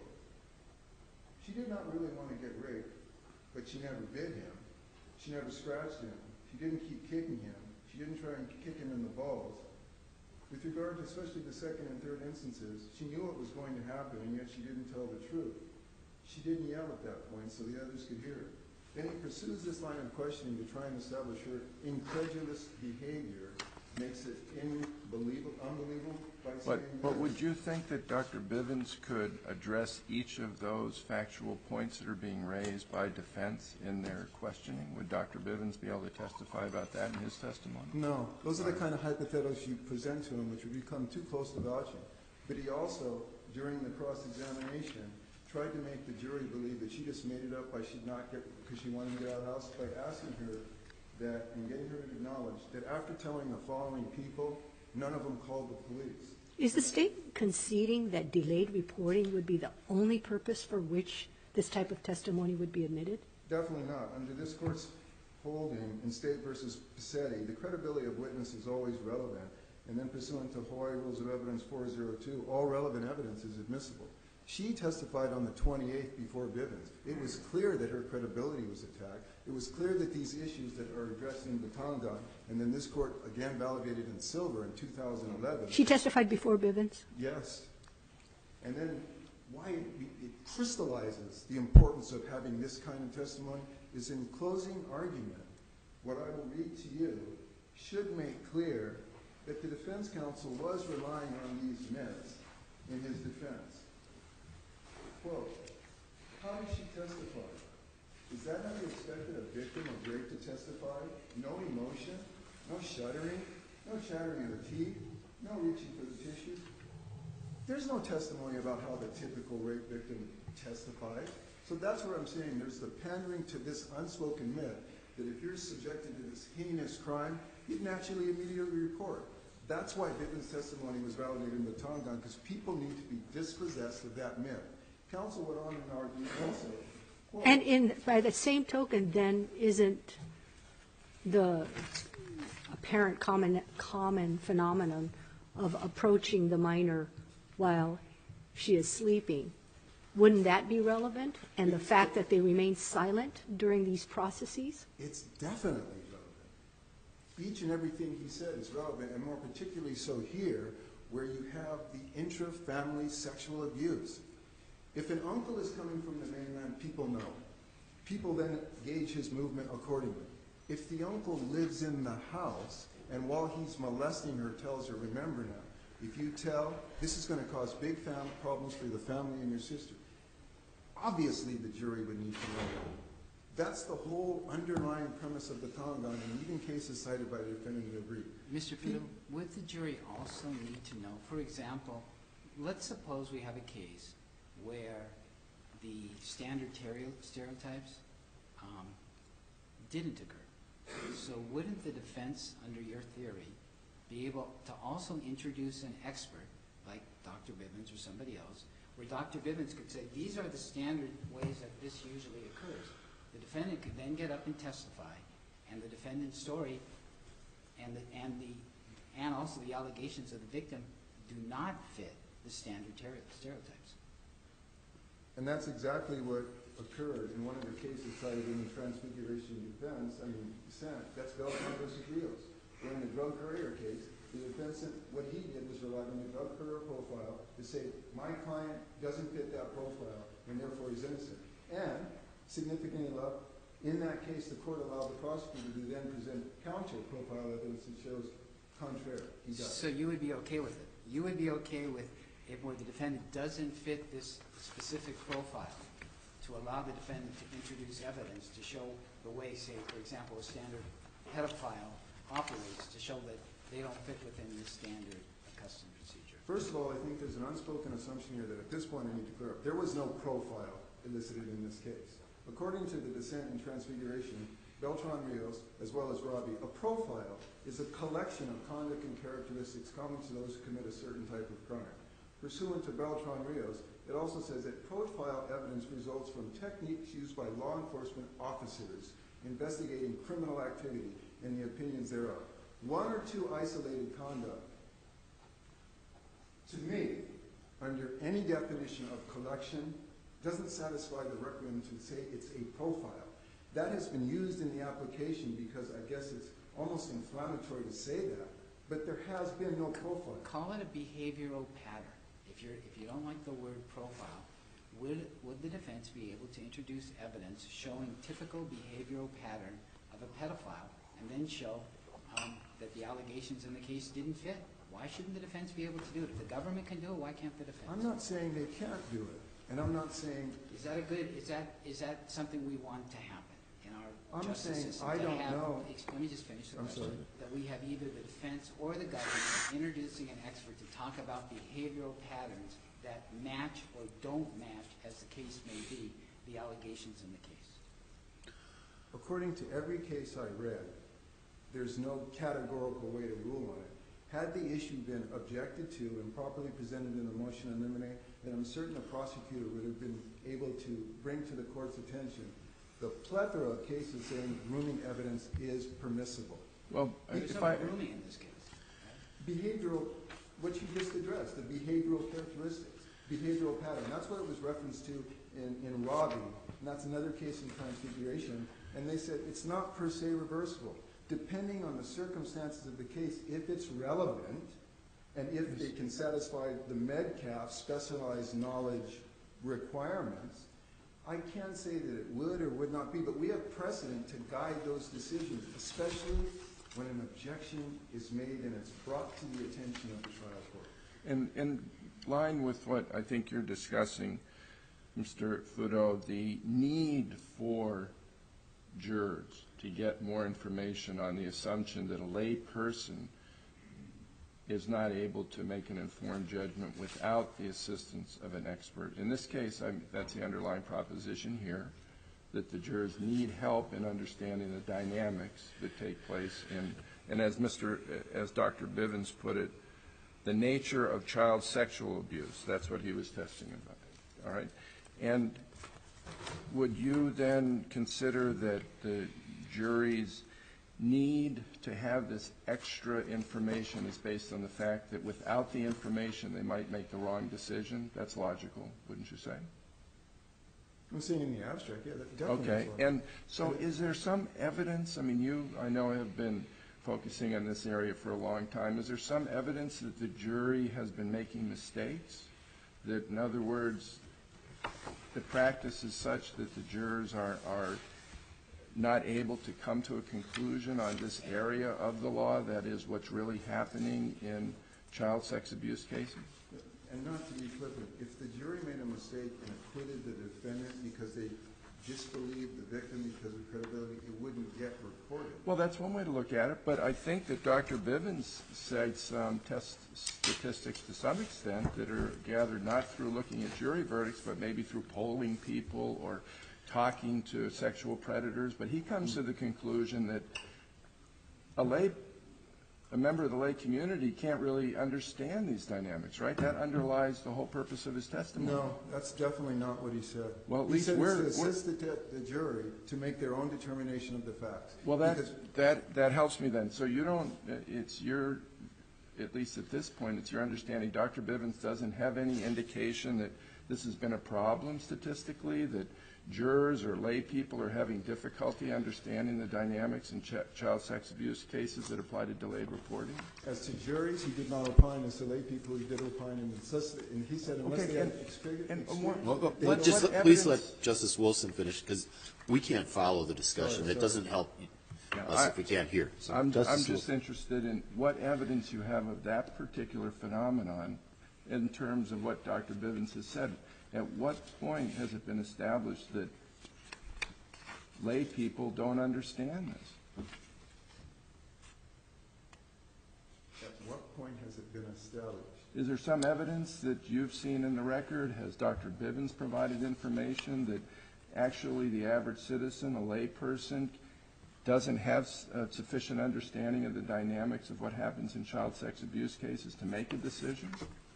she did not really want to get raped, but she never bit him. She never scratched him. She didn't keep kicking him. She didn't try and kick him in the balls. With regard to especially the second and third instances, she knew what was going to happen, and yet she didn't tell the truth. She didn't yell at that point so the others could hear it. Then he pursues this line of questioning to try and establish her incredulous behavior, makes it unbelievable, unbelievable by But, saying but that. would you think that Doctor Bivens could address each of those factual points that are being raised by defense in their questioning? Would Doctor Bivens be able to testify about that in his testimony? No. Those are the kind of hypotheticals you present to him, which would become too close to vouching. But he also, during the cross-examination, tried to make the jury believe that she just made it up by she not get because she wanted to get out of the house by asking her that and getting her to acknowledge that after telling the following people, none of them called the police. Is the state conceding that delayed reporting would be the only purpose for which this type of testimony would be admitted? Definitely not. Under this court's holding in State versus Passetti, the credibility of witness is always relevant, and then pursuant to Hawaii Rules of Evidence four oh two, all relevant evidence is admissible. She testified on the twenty-eighth before Bivens. It was clear that her credibility was attacked. It was clear that these issues that are addressed in Batongan, and then this court again validated in Silver in two thousand eleven. She testified before Bivens? Yes. And then why it, it crystallizes the importance of having this kind of testimony is in closing argument, what I will read to you should make clear that the defense counsel was relying on these myths in his defense. Quote, how did she testify? Is that how you expected a victim of rape to testify? No emotion, no shuddering, no chattering of the teeth, no reaching for the tissue. There's no testimony about how the typical rape victim testifies. So that's where I'm saying there's the pandering to this unspoken myth that if you're subjected to this heinous crime, you'd naturally immediately report. That's why Bivens' testimony was validated in Batongan, because people need to be dispossessed of that myth. Counsel went on and argued also. Quote, And in, by the same token, then, isn't the apparent common, common phenomenon of approaching the minor while she is sleeping, wouldn't that be relevant? And the fact that they remain silent during these processes? it's definitely relevant. Each and everything he said is relevant, and more particularly so here, where you have the intra-family sexual abuse. If an uncle is coming from the mainland, people know. People then gauge his movement accordingly. If the uncle lives in the house, and while he's molesting her tells her, remember now, if you tell, this is going to cause big fam- problems for the family and your sister. Obviously, the jury would need to know that. That's the whole underlying premise of the Tongan, and even cases cited by the defendant agree. Mister Fido, would the jury also need to know, for example, let's suppose we have a case where the standard stereotypes um, didn't occur. So wouldn't the defense, under your theory, be able to also introduce an expert, like Doctor Bivens or somebody else, where Doctor Bivens could say, these are the standard ways that this usually occurs. The defendant could then get up and testify, and the defendant's story and the, and the and also the allegations of the victim do not fit the standard stereotypes. And that's exactly what occurred in one of the cases cited in the Transfiguration defense, I mean, dissent. That's Beltran versus Rios. Where in the drug courier case, the defendant, what he did was rely on the drug courier profile to say, my client doesn't fit that profile, and therefore he's innocent. And, significantly enough, in that case, the court allowed the prosecutor to then present counter profile evidence that shows contrary. He does. So you would be okay with it? You would be okay with if where the defendant doesn't fit this specific profile, to allow the defendant to introduce evidence to show the way, say, for example, a standard pedophile operates, to show that they don't fit within the standard custom procedure? First of all, I think there's an unspoken assumption here that at this point I need to clear up. There was no profile elicited in this case. According to the dissent in Transfiguration, Beltran Rios, as well as Robbie, a profile is a collection of conduct and characteristics common to those who commit a certain type of crime. Pursuant to Beltran Rios, it also says that profile evidence results from techniques used by law enforcement officers investigating criminal activity and the opinions thereof. One or two isolated conduct, to me, under any definition of collection, doesn't satisfy the requirement to say it's a profile. That has been used in the application because I guess it's almost inflammatory to say that, but there has been no profile. Call it a behavioral pattern. If you're if you don't like the word profile, would would the defense be able to introduce evidence showing typical behavioral pattern of a pedophile, and then show um, that the allegations in the case didn't fit? Why shouldn't the defense be able to do it? If the government can do it, why can't the defense? I'm not saying they can't do it, and I'm not saying. Is that a good? Is that is that something we want to happen in our I'm justice saying system? I to don't have, know. Let me just finish the I'm question. sorry. That we have either the defense or the government introducing an expert to talk about behavioral patterns that match or don't match, as the case may be, the allegations in the case. According to every case I read, there's no categorical way to rule on it. Had the issue been objected to and properly presented in the motion in limine, then I'm certain the prosecutor would have been able to bring to the court's attention the plethora of cases saying grooming evidence is permissible. Well, There's if no I, grooming in this case. Right? Behavioral, what you just addressed, the behavioral characteristics, behavioral pattern, that's what it was referenced to in, in Robbie, and that's another case in Transfiguration, and they said it's not per se reversible. Depending on the circumstances of the case, if it's relevant, and if they can satisfy the MEDCAF specialized knowledge requirements, I can't say that it would or would not be, but we have precedent to guide those decisions, especially when an objection is made and it's brought to the attention of the trial court. in, in line with what I think you're discussing, Mister Fudo, the need for jurors to get more information on the assumption that a lay person is not able to make an informed judgment without the assistance of an expert. In this case, I'm, that's the underlying proposition here, that the jurors need help in understanding the dynamics that take place in, and as Mister as Doctor Bivens put it, the nature of child sexual abuse. That's what he was testing about. All right, and would you then consider that the jury's need to have this extra information is based on the fact that without the information they might make the wrong decision? That's logical, wouldn't you say? I'm saying in the abstract, yeah, that definitely Okay, is logical. and so is there some evidence, I mean, you, I know, have been focusing on this area for a long time. Is there some evidence that the jury has been making mistakes? That, in other words, the practice is such that the jurors are, are not able to come to a conclusion on this area of the law, that is what's really happening in child sex abuse cases? And not to be flippant, if the jury made a mistake and acquitted the defendant because they disbelieved the victim because of credibility, it wouldn't get reported. Well, that's one way to look at it, but I think that Doctor Bivens cites um, test statistics to some extent that are gathered not through looking at jury verdicts, but maybe through polling people or talking to sexual predators. But he comes to the conclusion that a lay, a member of the lay community can't really understand these dynamics, right? That underlies the whole purpose of his testimony. No, that's definitely not what he said. Well, at he least said we're, it's to we're assist the, the jury to make their own determination of the facts. well, that, Because that, that helps me then. So you don't, it's your, at least at this point, it's your understanding Doctor Bivens doesn't have any indication that this has been a problem statistically, that jurors or lay people are having difficulty understanding the dynamics in ch child sex abuse cases that apply to delayed reporting? as to juries, he did not opine. As to lay people, he did opine. And, such, and he said unless Okay, they had and- experience, and experience what- Well, they let- don't- just what let- please evidence- let Justice Wilson finish, because we can't follow the discussion. Sorry, It sorry. doesn't help Yeah, us I- if we can't hear. So, I'm, Justice I'm just Wilson. interested in what evidence you have of that particular phenomenon in terms of what Doctor Bivens has said. At what point has it been established that lay people don't understand this? At what point has it been established? Is there some evidence that you've seen in the record? Has Doctor Bivens provided information that actually the average citizen, a lay person, doesn't have uh, sufficient understanding of the dynamics of what happens in child sex abuse cases to make a decision?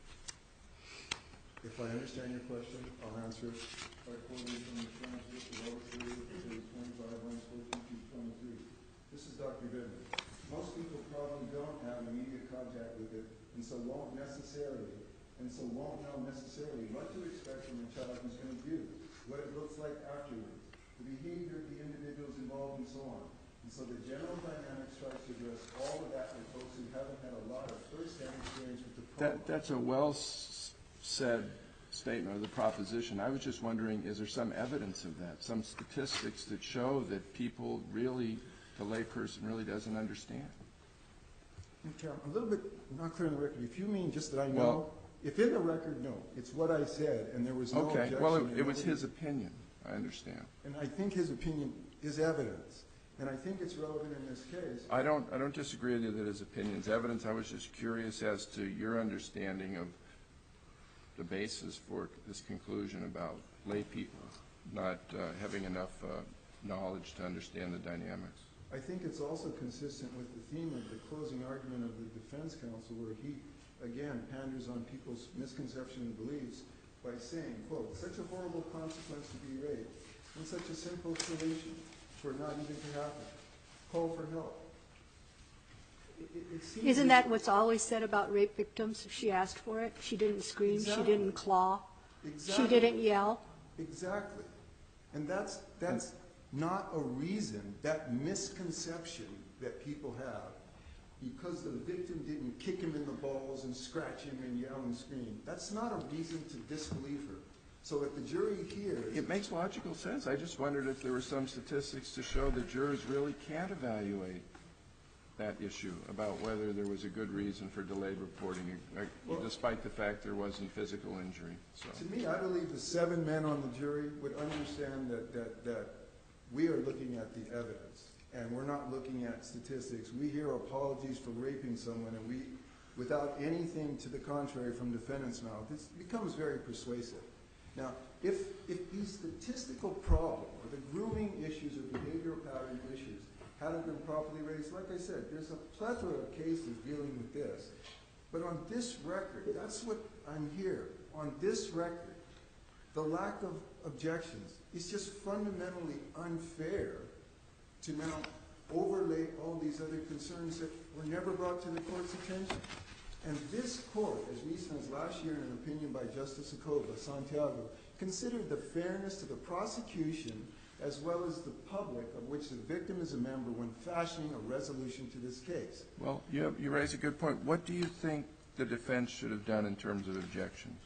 If I understand your question, I'll answer it by quoting from the transcript of Robert Three, page twenty-five, lines fourteen through twenty-three. This is Doctor Bivens. Most people probably don't have immediate contact with it, and so won't necessarily, and so won't know necessarily what to expect from a child who's been abused, what it looks like afterwards, the behavior of the individuals involved, and so on. And so the general dynamics tries to address all of that with folks who haven't had a lot of first-hand experience with the problem. That, that's a well s said statement of the proposition. I was just wondering, is there some evidence of that, some statistics that show that people really, the layperson really doesn't understand? Okay, I'm a little bit not clear on the record. If you mean just that I know, Well- if in the record, no. It's what I said, and there was no Okay, objection. well, it, and it was nobody- his opinion, I understand. And I think his opinion is evidence. And I think it's relevant in this case. I don't, I don't disagree with you that his opinion is evidence. I was just curious as to your understanding of the basis for this conclusion about lay people not uh, having enough uh, knowledge to understand the dynamics. I think it's also consistent with the theme of the closing argument of the defense counsel, where he, again, panders on people's misconception and beliefs by saying, quote, such a horrible consequence to be raped, and such a simple solution for not even to happen. Call for help. It, it, it seems Isn't that what's always said about rape victims? She asked for it. She didn't scream. Exactly. She didn't claw. exactly, She didn't yell. Exactly. And that's, that's not a reason, that misconception that people have, because the victim didn't kick him in the balls and scratch him and yell and scream. That's not a reason to disbelieve her. So if the jury hears... It makes logical sense. I just wondered if there were some statistics to show that jurors really can't evaluate that issue about whether there was a good reason for delayed reporting, uh, Well- despite the fact there wasn't physical injury. So. To me, I believe the seven men on the jury would understand that, that, that we are looking at the evidence, and we're not looking at statistics. We hear apologies for raping someone, and we, without anything to the contrary from defendant's mouth, it becomes very persuasive. Now, if, if the statistical problem, or the grooming issues or behavioral pattern issues, hadn't been properly raised, like I said, there's a plethora of cases dealing with this. But on this record, that's what I'm here. On this record, the lack of objections is just fundamentally unfair to now overlay all these other concerns that were never brought to the court's attention. And this court, as recent as last year in an opinion by Justice Acoba, Santiago, considered the fairness to the prosecution as well as the public, of which the victim is a member, when fashioning a resolution to this case. Well, you, have, you raise a good point. What do you think the defense should have done in terms of objections?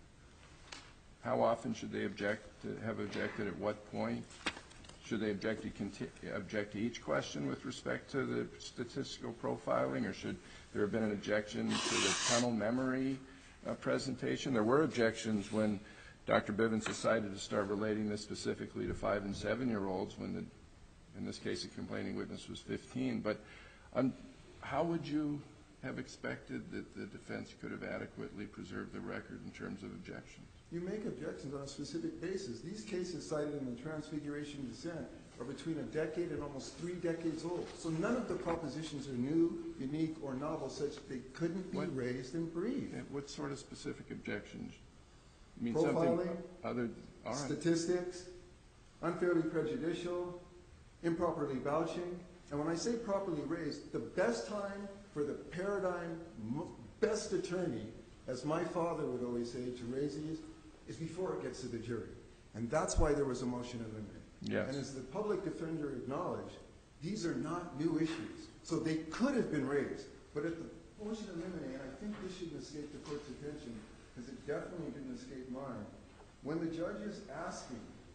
How often should they object to have objected? At what point? Should they object to, conti object to each question with respect to the statistical profiling, or should there have been an objection to the tunnel memory uh, presentation? There were objections when Doctor Bivens decided to start relating this specifically to five and seven-year-olds when, the, in this case, the complaining witness was fifteen. But um, how would you have expected that the defense could have adequately preserved the record in terms of objections? You make objections on a specific basis. These cases cited in the Transfiguration dissent are between a decade and almost three decades old. So none of the propositions are new, unique, or novel, such that they couldn't be What- raised and briefed. And what sort of specific objections? I mean, Profiling, something other. All right. Statistics, unfairly prejudicial, improperly vouching. And when I say properly raised, the best time for the paradigm mo- best attorney, as my father would always say, to raise these is before it gets to the jury. And that's why there was a motion in limine. Yes. And as the public defender acknowledged, these are not new issues. So they could have been raised. But at the motion in limine, and I think this shouldn't escape the court's attention, because it definitely didn't escape mine, when the judge is asking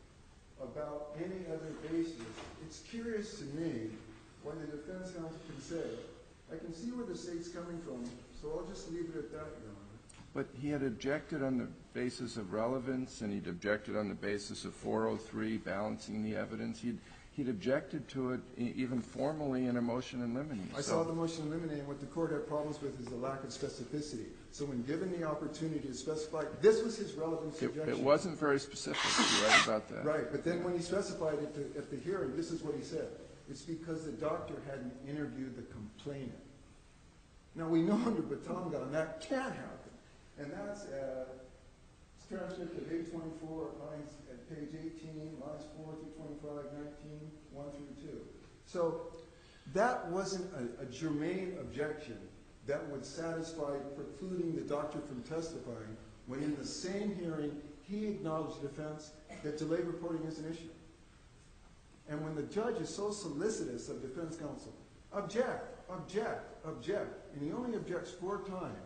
about any other basis, it's curious to me why the defense counsel can say, I can see where the state's coming from, so I'll just leave it at that, Your Honor. But he had objected on the basis of relevance, and he'd objected on the basis of four oh three, balancing the evidence. He'd, he'd objected to it e even formally in a motion in limine. I so saw the motion in limine, and what the court had problems with is the lack of specificity. So when given the opportunity to specify, this was his relevant it, suggestion. it wasn't very specific. You're right about that. Right, but then when he specified it to, at the hearing, this is what he said. It's because the doctor hadn't interviewed the complainant. Now, we know under Batongan that can't happen. And that's at, it's transcript of eight twenty-four, lines at page eighteen, lines four through twenty-five, nineteen, one through two. So that wasn't a, a germane objection that would satisfy precluding the doctor from testifying, when in the same hearing, he acknowledged the defense that delayed reporting is an issue. And when the judge is so solicitous of defense counsel, object, object, object, and he only objects four times,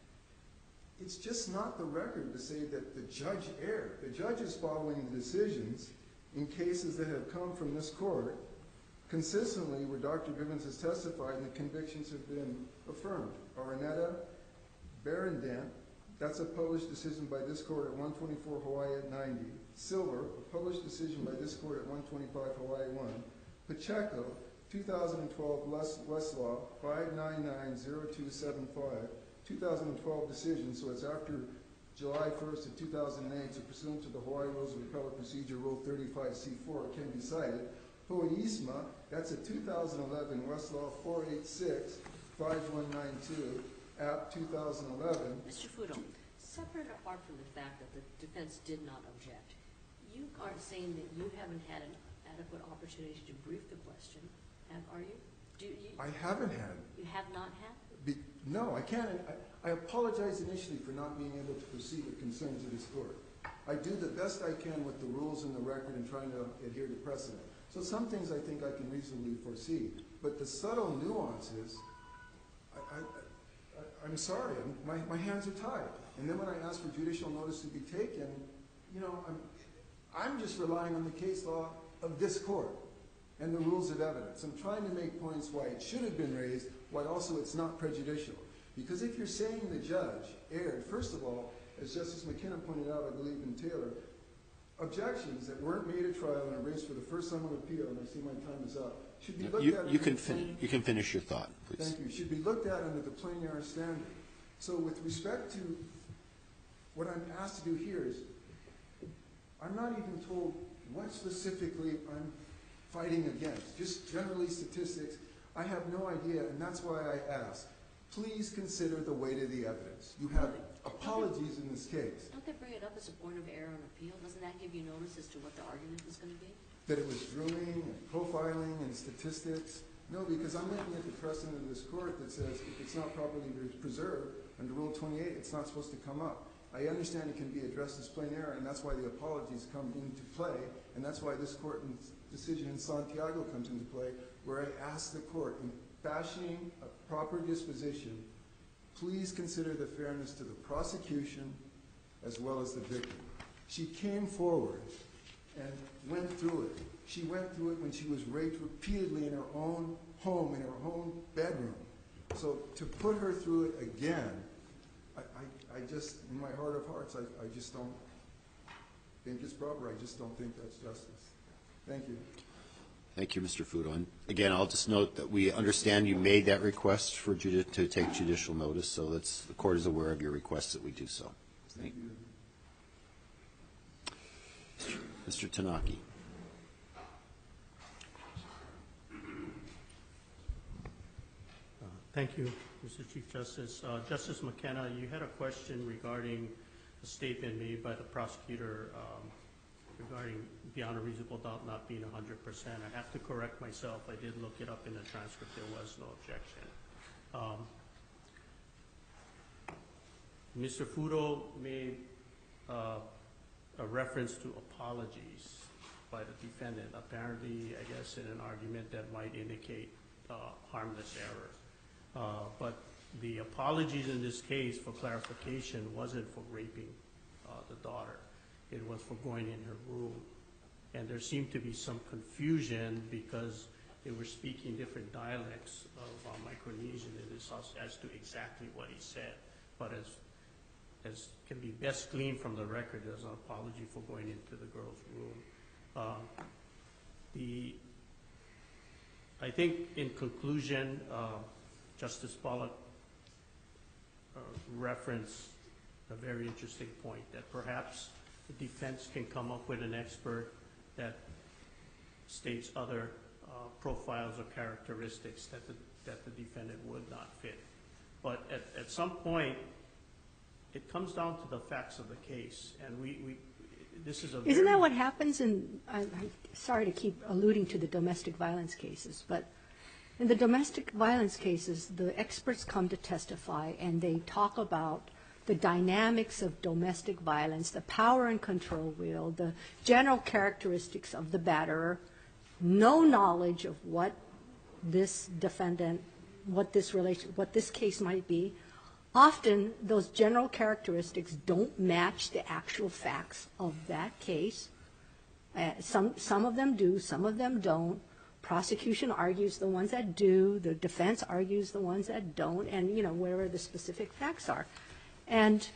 it's just not the record to say that the judge erred. The judge is following the decisions in cases that have come from this court consistently where Doctor Bivens has testified and the convictions have been affirmed. Araneta, Barondent, that's a published decision by this court at one twenty-four Hawaii at ninety. Silver, a published decision by this court at one twenty-five Hawaii one. Pacheco, two thousand twelve Westlaw, five nine nine zero two seven five. two thousand twelve decision, so it's after July first of two thousand eight, so pursuant to the Hawaii Rules of Appellate Procedure, Rule thirty-five C four, it can be cited. Ho'isma, that's a two thousand eleven Westlaw four eight six five one nine two, App two thousand eleven. Mister Fudo, separate apart from the fact that the defense did not object, you aren't saying that you haven't had an adequate opportunity to brief the question, and are you? Do you? I haven't had. You have not had? Be, no, I can't. I, I apologize initially for not being able to proceed with concerns of this court. I do the best I can with the rules and the record and trying to adhere to precedent. So some things I think I can reasonably foresee, but the subtle nuances, I, I, I, I'm sorry, I'm, my, my hands are tied. And then when I ask for judicial notice to be taken, you know, I'm, I'm just relying on the case law of this court and the rules of evidence. I'm trying to make points why it should have been raised, why also it's not prejudicial. Because if you're saying the judge erred, first of all, as Justice McKinnon pointed out, I believe in Taylor, objections that weren't made at trial and are raised for the first time on appeal, and I see my time is up, should be looked You, at. you, can under the fin plain- you can finish your thought, please. Thank you. Should be looked at under the plain error standard. So with respect to what I'm asked to do here is, I'm not even told what specifically I'm fighting against, just generally statistics. I have no idea, and that's why I ask. Please consider the weight of the evidence. You have apologies in this case. Don't they bring it up as a point of error on appeal? Doesn't that give you notice as to what the argument is going to be? That it was drilling and profiling and statistics. No, because I'm looking at the precedent of this court that says if it's not properly preserved under Rule twenty-eight, it's not supposed to come up. I understand it can be addressed as plain error, and that's why the apologies come into play, and that's why this court decision in Santiago comes into play, where I ask the court, in fashioning a proper disposition, please consider the fairness to the prosecution as well as the victim. She came forward and went through it. She went through it when she was raped repeatedly in her own home, in her own bedroom. So to put her through it again, I, I, I just, in my heart of hearts, I, I just don't think it's proper. I just don't think that's justice. Thank you. Thank you, Mister Fudo. And again, I'll just note that we understand you made that request for judi to take judicial notice, so that's, the court is aware of your request that we do so. Thank you. Mister Tanaki. Uh, thank you, Mister Chief Justice. Uh, Justice McKenna, you had a question regarding a statement made by the prosecutor um, regarding beyond a reasonable doubt not being one hundred percent. I have to correct myself. I did look it up in the transcript. There was no objection. Um, Mister Fudo made uh, a reference to apologies by the defendant, apparently, I guess, in an argument that might indicate uh, harmless error. Uh, but the apologies in this case, for clarification, wasn't for raping uh, the daughter. It was for going in her room. And there seemed to be some confusion because they were speaking different dialects of uh, Micronesian in this house as to exactly what he said. But as as can be best gleaned from the record, there's an apology for going into the girl's room. Uh, the, I think in conclusion, uh, Justice Pollack uh, referenced a very interesting point, that perhaps the defense can come up with an expert that states other uh, profiles or characteristics that the, that the defendant would not fit. But at, at some point, it comes down to the facts of the case, and we, we this is a Isn't very that what happens in, I'm I'm sorry to keep alluding to the domestic violence cases, but in the domestic violence cases, the experts come to testify and they talk about the dynamics of domestic violence, the power and control wheel, the general characteristics of the batterer, no knowledge of what this defendant, what this relation, what this case might be. Often, those general characteristics don't match the actual facts of that case. Uh, some, some of them do, some of them don't. Prosecution argues the ones that do, the defense argues the ones that don't, and, you know, wherever the specific facts are. And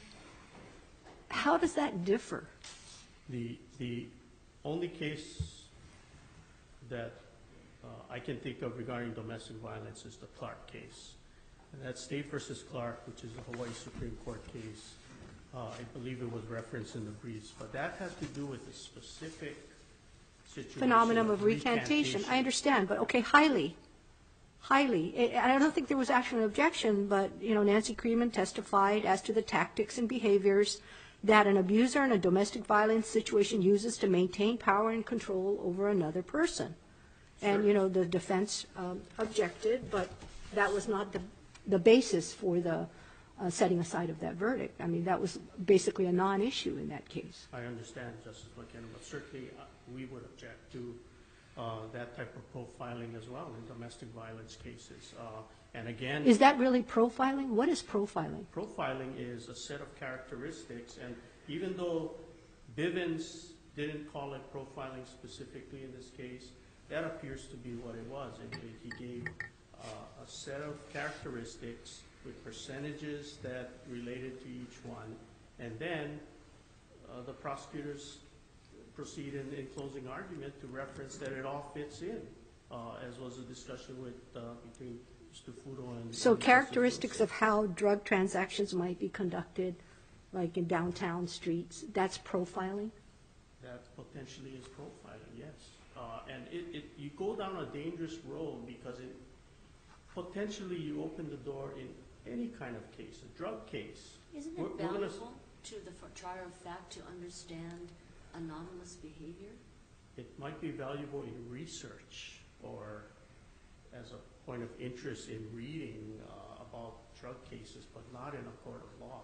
how does that differ? The, the only case that uh, I can think of regarding domestic violence is the Clark case. And that's State versus Clark, which is a Hawaii Supreme Court case. Uh, I believe it was referenced in the briefs, but that has to do with a specific situation. Phenomenon of recantation. I understand, but okay, highly, highly. I I don't think there was actually an objection, but, you know, Nancy Creeman testified as to the tactics and behaviors that an abuser in a domestic violence situation uses to maintain power and control over another person. And, you know, the defense um, objected, but that was not the the basis for the uh, setting aside of that verdict. I mean, that was basically a non-issue in that case. I understand, Justice McKenna, but certainly uh, we would object to uh, that type of profiling as well in domestic violence cases. Uh, and again, Is that really profiling? What is profiling? profiling is a set of characteristics, and even though Bivens didn't call it profiling specifically in this case, that appears to be what it was. It, it, he gave uh, a set of characteristics with percentages that related to each one, and then uh, the prosecutors proceed in, in closing argument to reference that it all fits in, uh, as was a discussion with uh, between Mister Fudo and So and characteristics of how drug transactions might be conducted, like in downtown streets, that's profiling? That potentially is profiling, yes. Uh, and it, it, you go down a dangerous road because it potentially you open the door in any kind of case, a drug case. Isn't We're- it we're gonna s- valuable to the f- trier of fact to understand anomalous behavior? It might be valuable in research or as a point of interest in reading uh, about drug cases, but not in a court of law.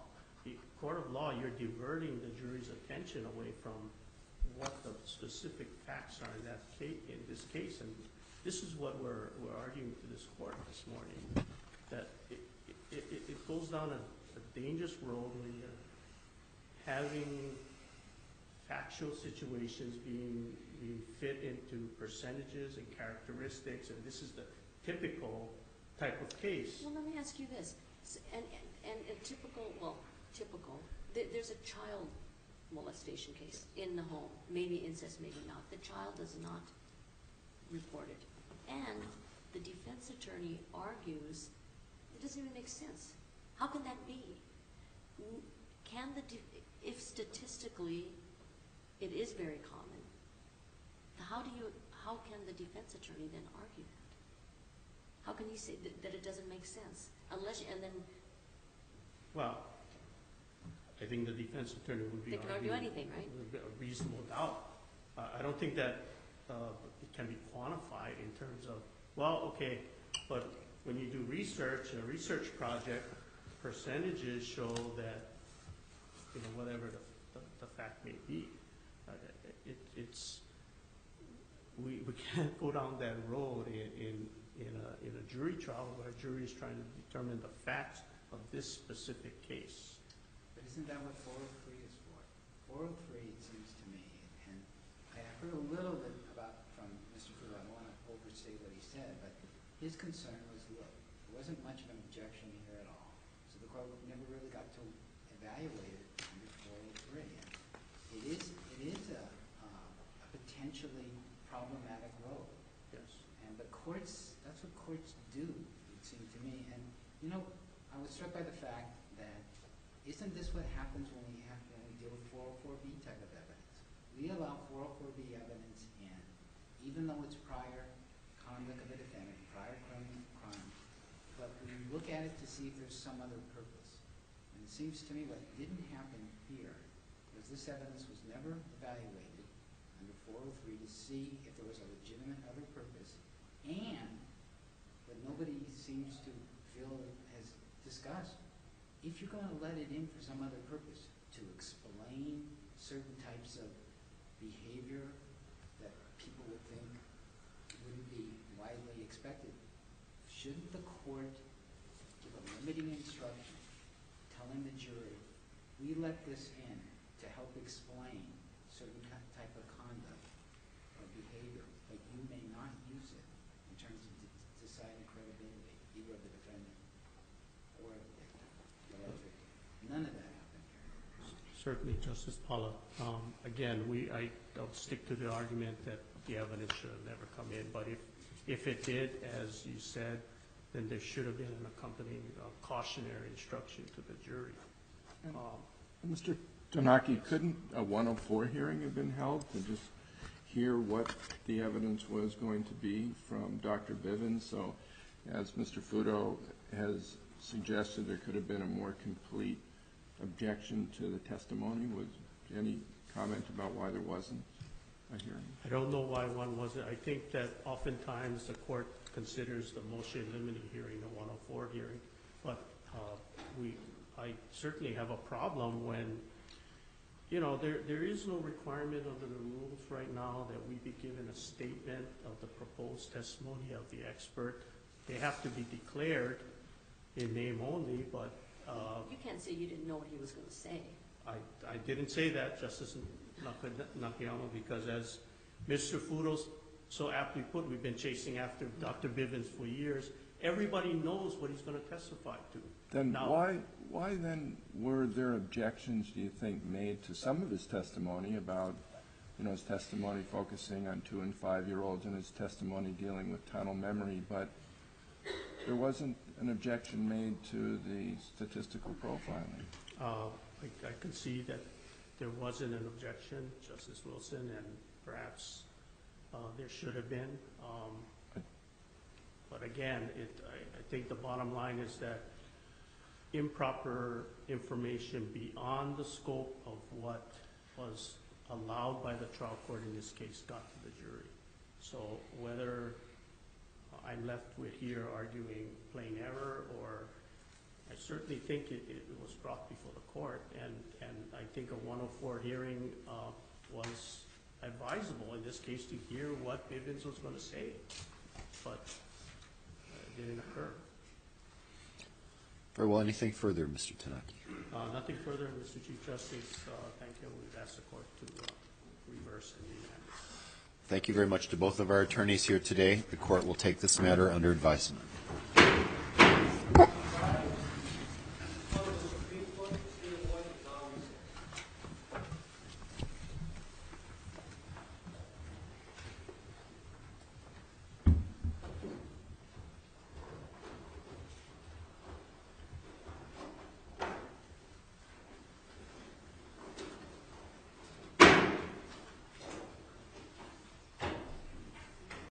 the court of law, you're diverting the jury's attention away from what the specific facts are in that case, in this case. And this is what we're, we're arguing to this court this morning, that it, it, it, it goes down a, a dangerous road where you're having factual situations being, being fit into percentages and characteristics, and this is the typical type of case. Well, let me ask you this, S- and, and, and a typical, well, typical, there, there's a child molestation case in the home, maybe incest, maybe not. The child does not report it. And the defense attorney argues, it doesn't even make sense. How can that be? N- Can the, de- if statistically it is very common, how do you, how can the defense attorney then argue that? How can he say that, that it doesn't make sense? Unless, and then Well, I think the defense attorney would be they can argue arguing anything, right? with a reasonable doubt. Uh, I don't think that uh, it can be quantified in terms of, well, okay, but when you do research, a research project, percentages show that, you know, whatever the, the, the fact may be. Uh, it, it's, we, we can't go down that road in, in, in, a, in a jury trial where a jury is trying to determine the facts of this specific case. But isn't that what four oh three is for? four oh three, it seems to me, and I heard a little bit about from Mister Fuller, I don't want to overstate what he said, but his concern was, look, there wasn't much of an objection here at all, so the court never really got to evaluate it under four oh three. And it is, it is a, uh, a potentially problematic road. Yes. And but courts, that's what courts do, it seemed to me. And, you know, I was struck by the fact that isn't this what happens when we have when we deal with four oh four B type of evidence? We allow four oh four B evidence in, even though it's prior conduct of a defendant, prior criminal crime, but we look at it to see if there's some other purpose. And it seems to me what didn't happen here was this evidence was never evaluated under four oh three to see if there was a legitimate other purpose, and what nobody seems to feel has discussed, if you're going to let it in for some other purpose, to explain certain types of behavior that people would think wouldn't be widely expected, shouldn't the court give a limiting instruction telling the jury, we let this in to help explain certain ki- type of conduct or behavior, but you may not use it in terms of de- deciding credibility, either of the defendant or the victim, the alleged victim. None of that happened here. Certainly, Justice Paula. Um, again, we, I, I'll stick to the argument that the evidence should have never come in, but if, if it did, as you said, then there should have been an accompanying uh, cautionary instruction to the jury. Um, Mister Tanaki, couldn't a one oh four hearing have been held to just hear what the evidence was going to be from Doctor Bivens? So, as Mister Fudo has suggested, there could have been a more complete objection to the testimony. Was any comment about why there wasn't a hearing? I don't know why one wasn't. I think that oftentimes the court considers the motion limiting hearing a one oh four hearing, but uh, we, I certainly have a problem when, you know, there there is no requirement under the rules right now that we be given a statement of the proposed testimony of the expert. They have to be declared in name only, but uh, You can't say you didn't know what he was going to say. I, I didn't say that, Justice Nak- Nakayama, because as Mister Fudos so aptly put, we've been chasing after Doctor Bivens for years. Everybody knows what he's going to testify to. Then Now- why, why then were there objections, do you think, made to some of his testimony about, you know, his testimony focusing on two and five-year-olds and his testimony dealing with tunnel memory, but there wasn't an objection made to the statistical profiling? Uh, I, I can see that there wasn't an objection, Justice Wilson, and perhaps uh, there should have been. Um, but again, it, I, I think the bottom line is that improper information beyond the scope of what was allowed by the trial court in this case got to the jury. So whether I'm left with here arguing plain error or I certainly think it, it was brought before the court, and, and I think a one oh four hearing uh, was advisable in this case to hear what Bivens was going to say, but uh, it didn't occur. Very well. Anything further, Mister Tanaki? Uh, nothing further, Mister Chief Justice. Uh, thank you. We've asked the court to uh, reverse and remand. Thank you very much to both of our attorneys here today. The court will take this matter under advisement.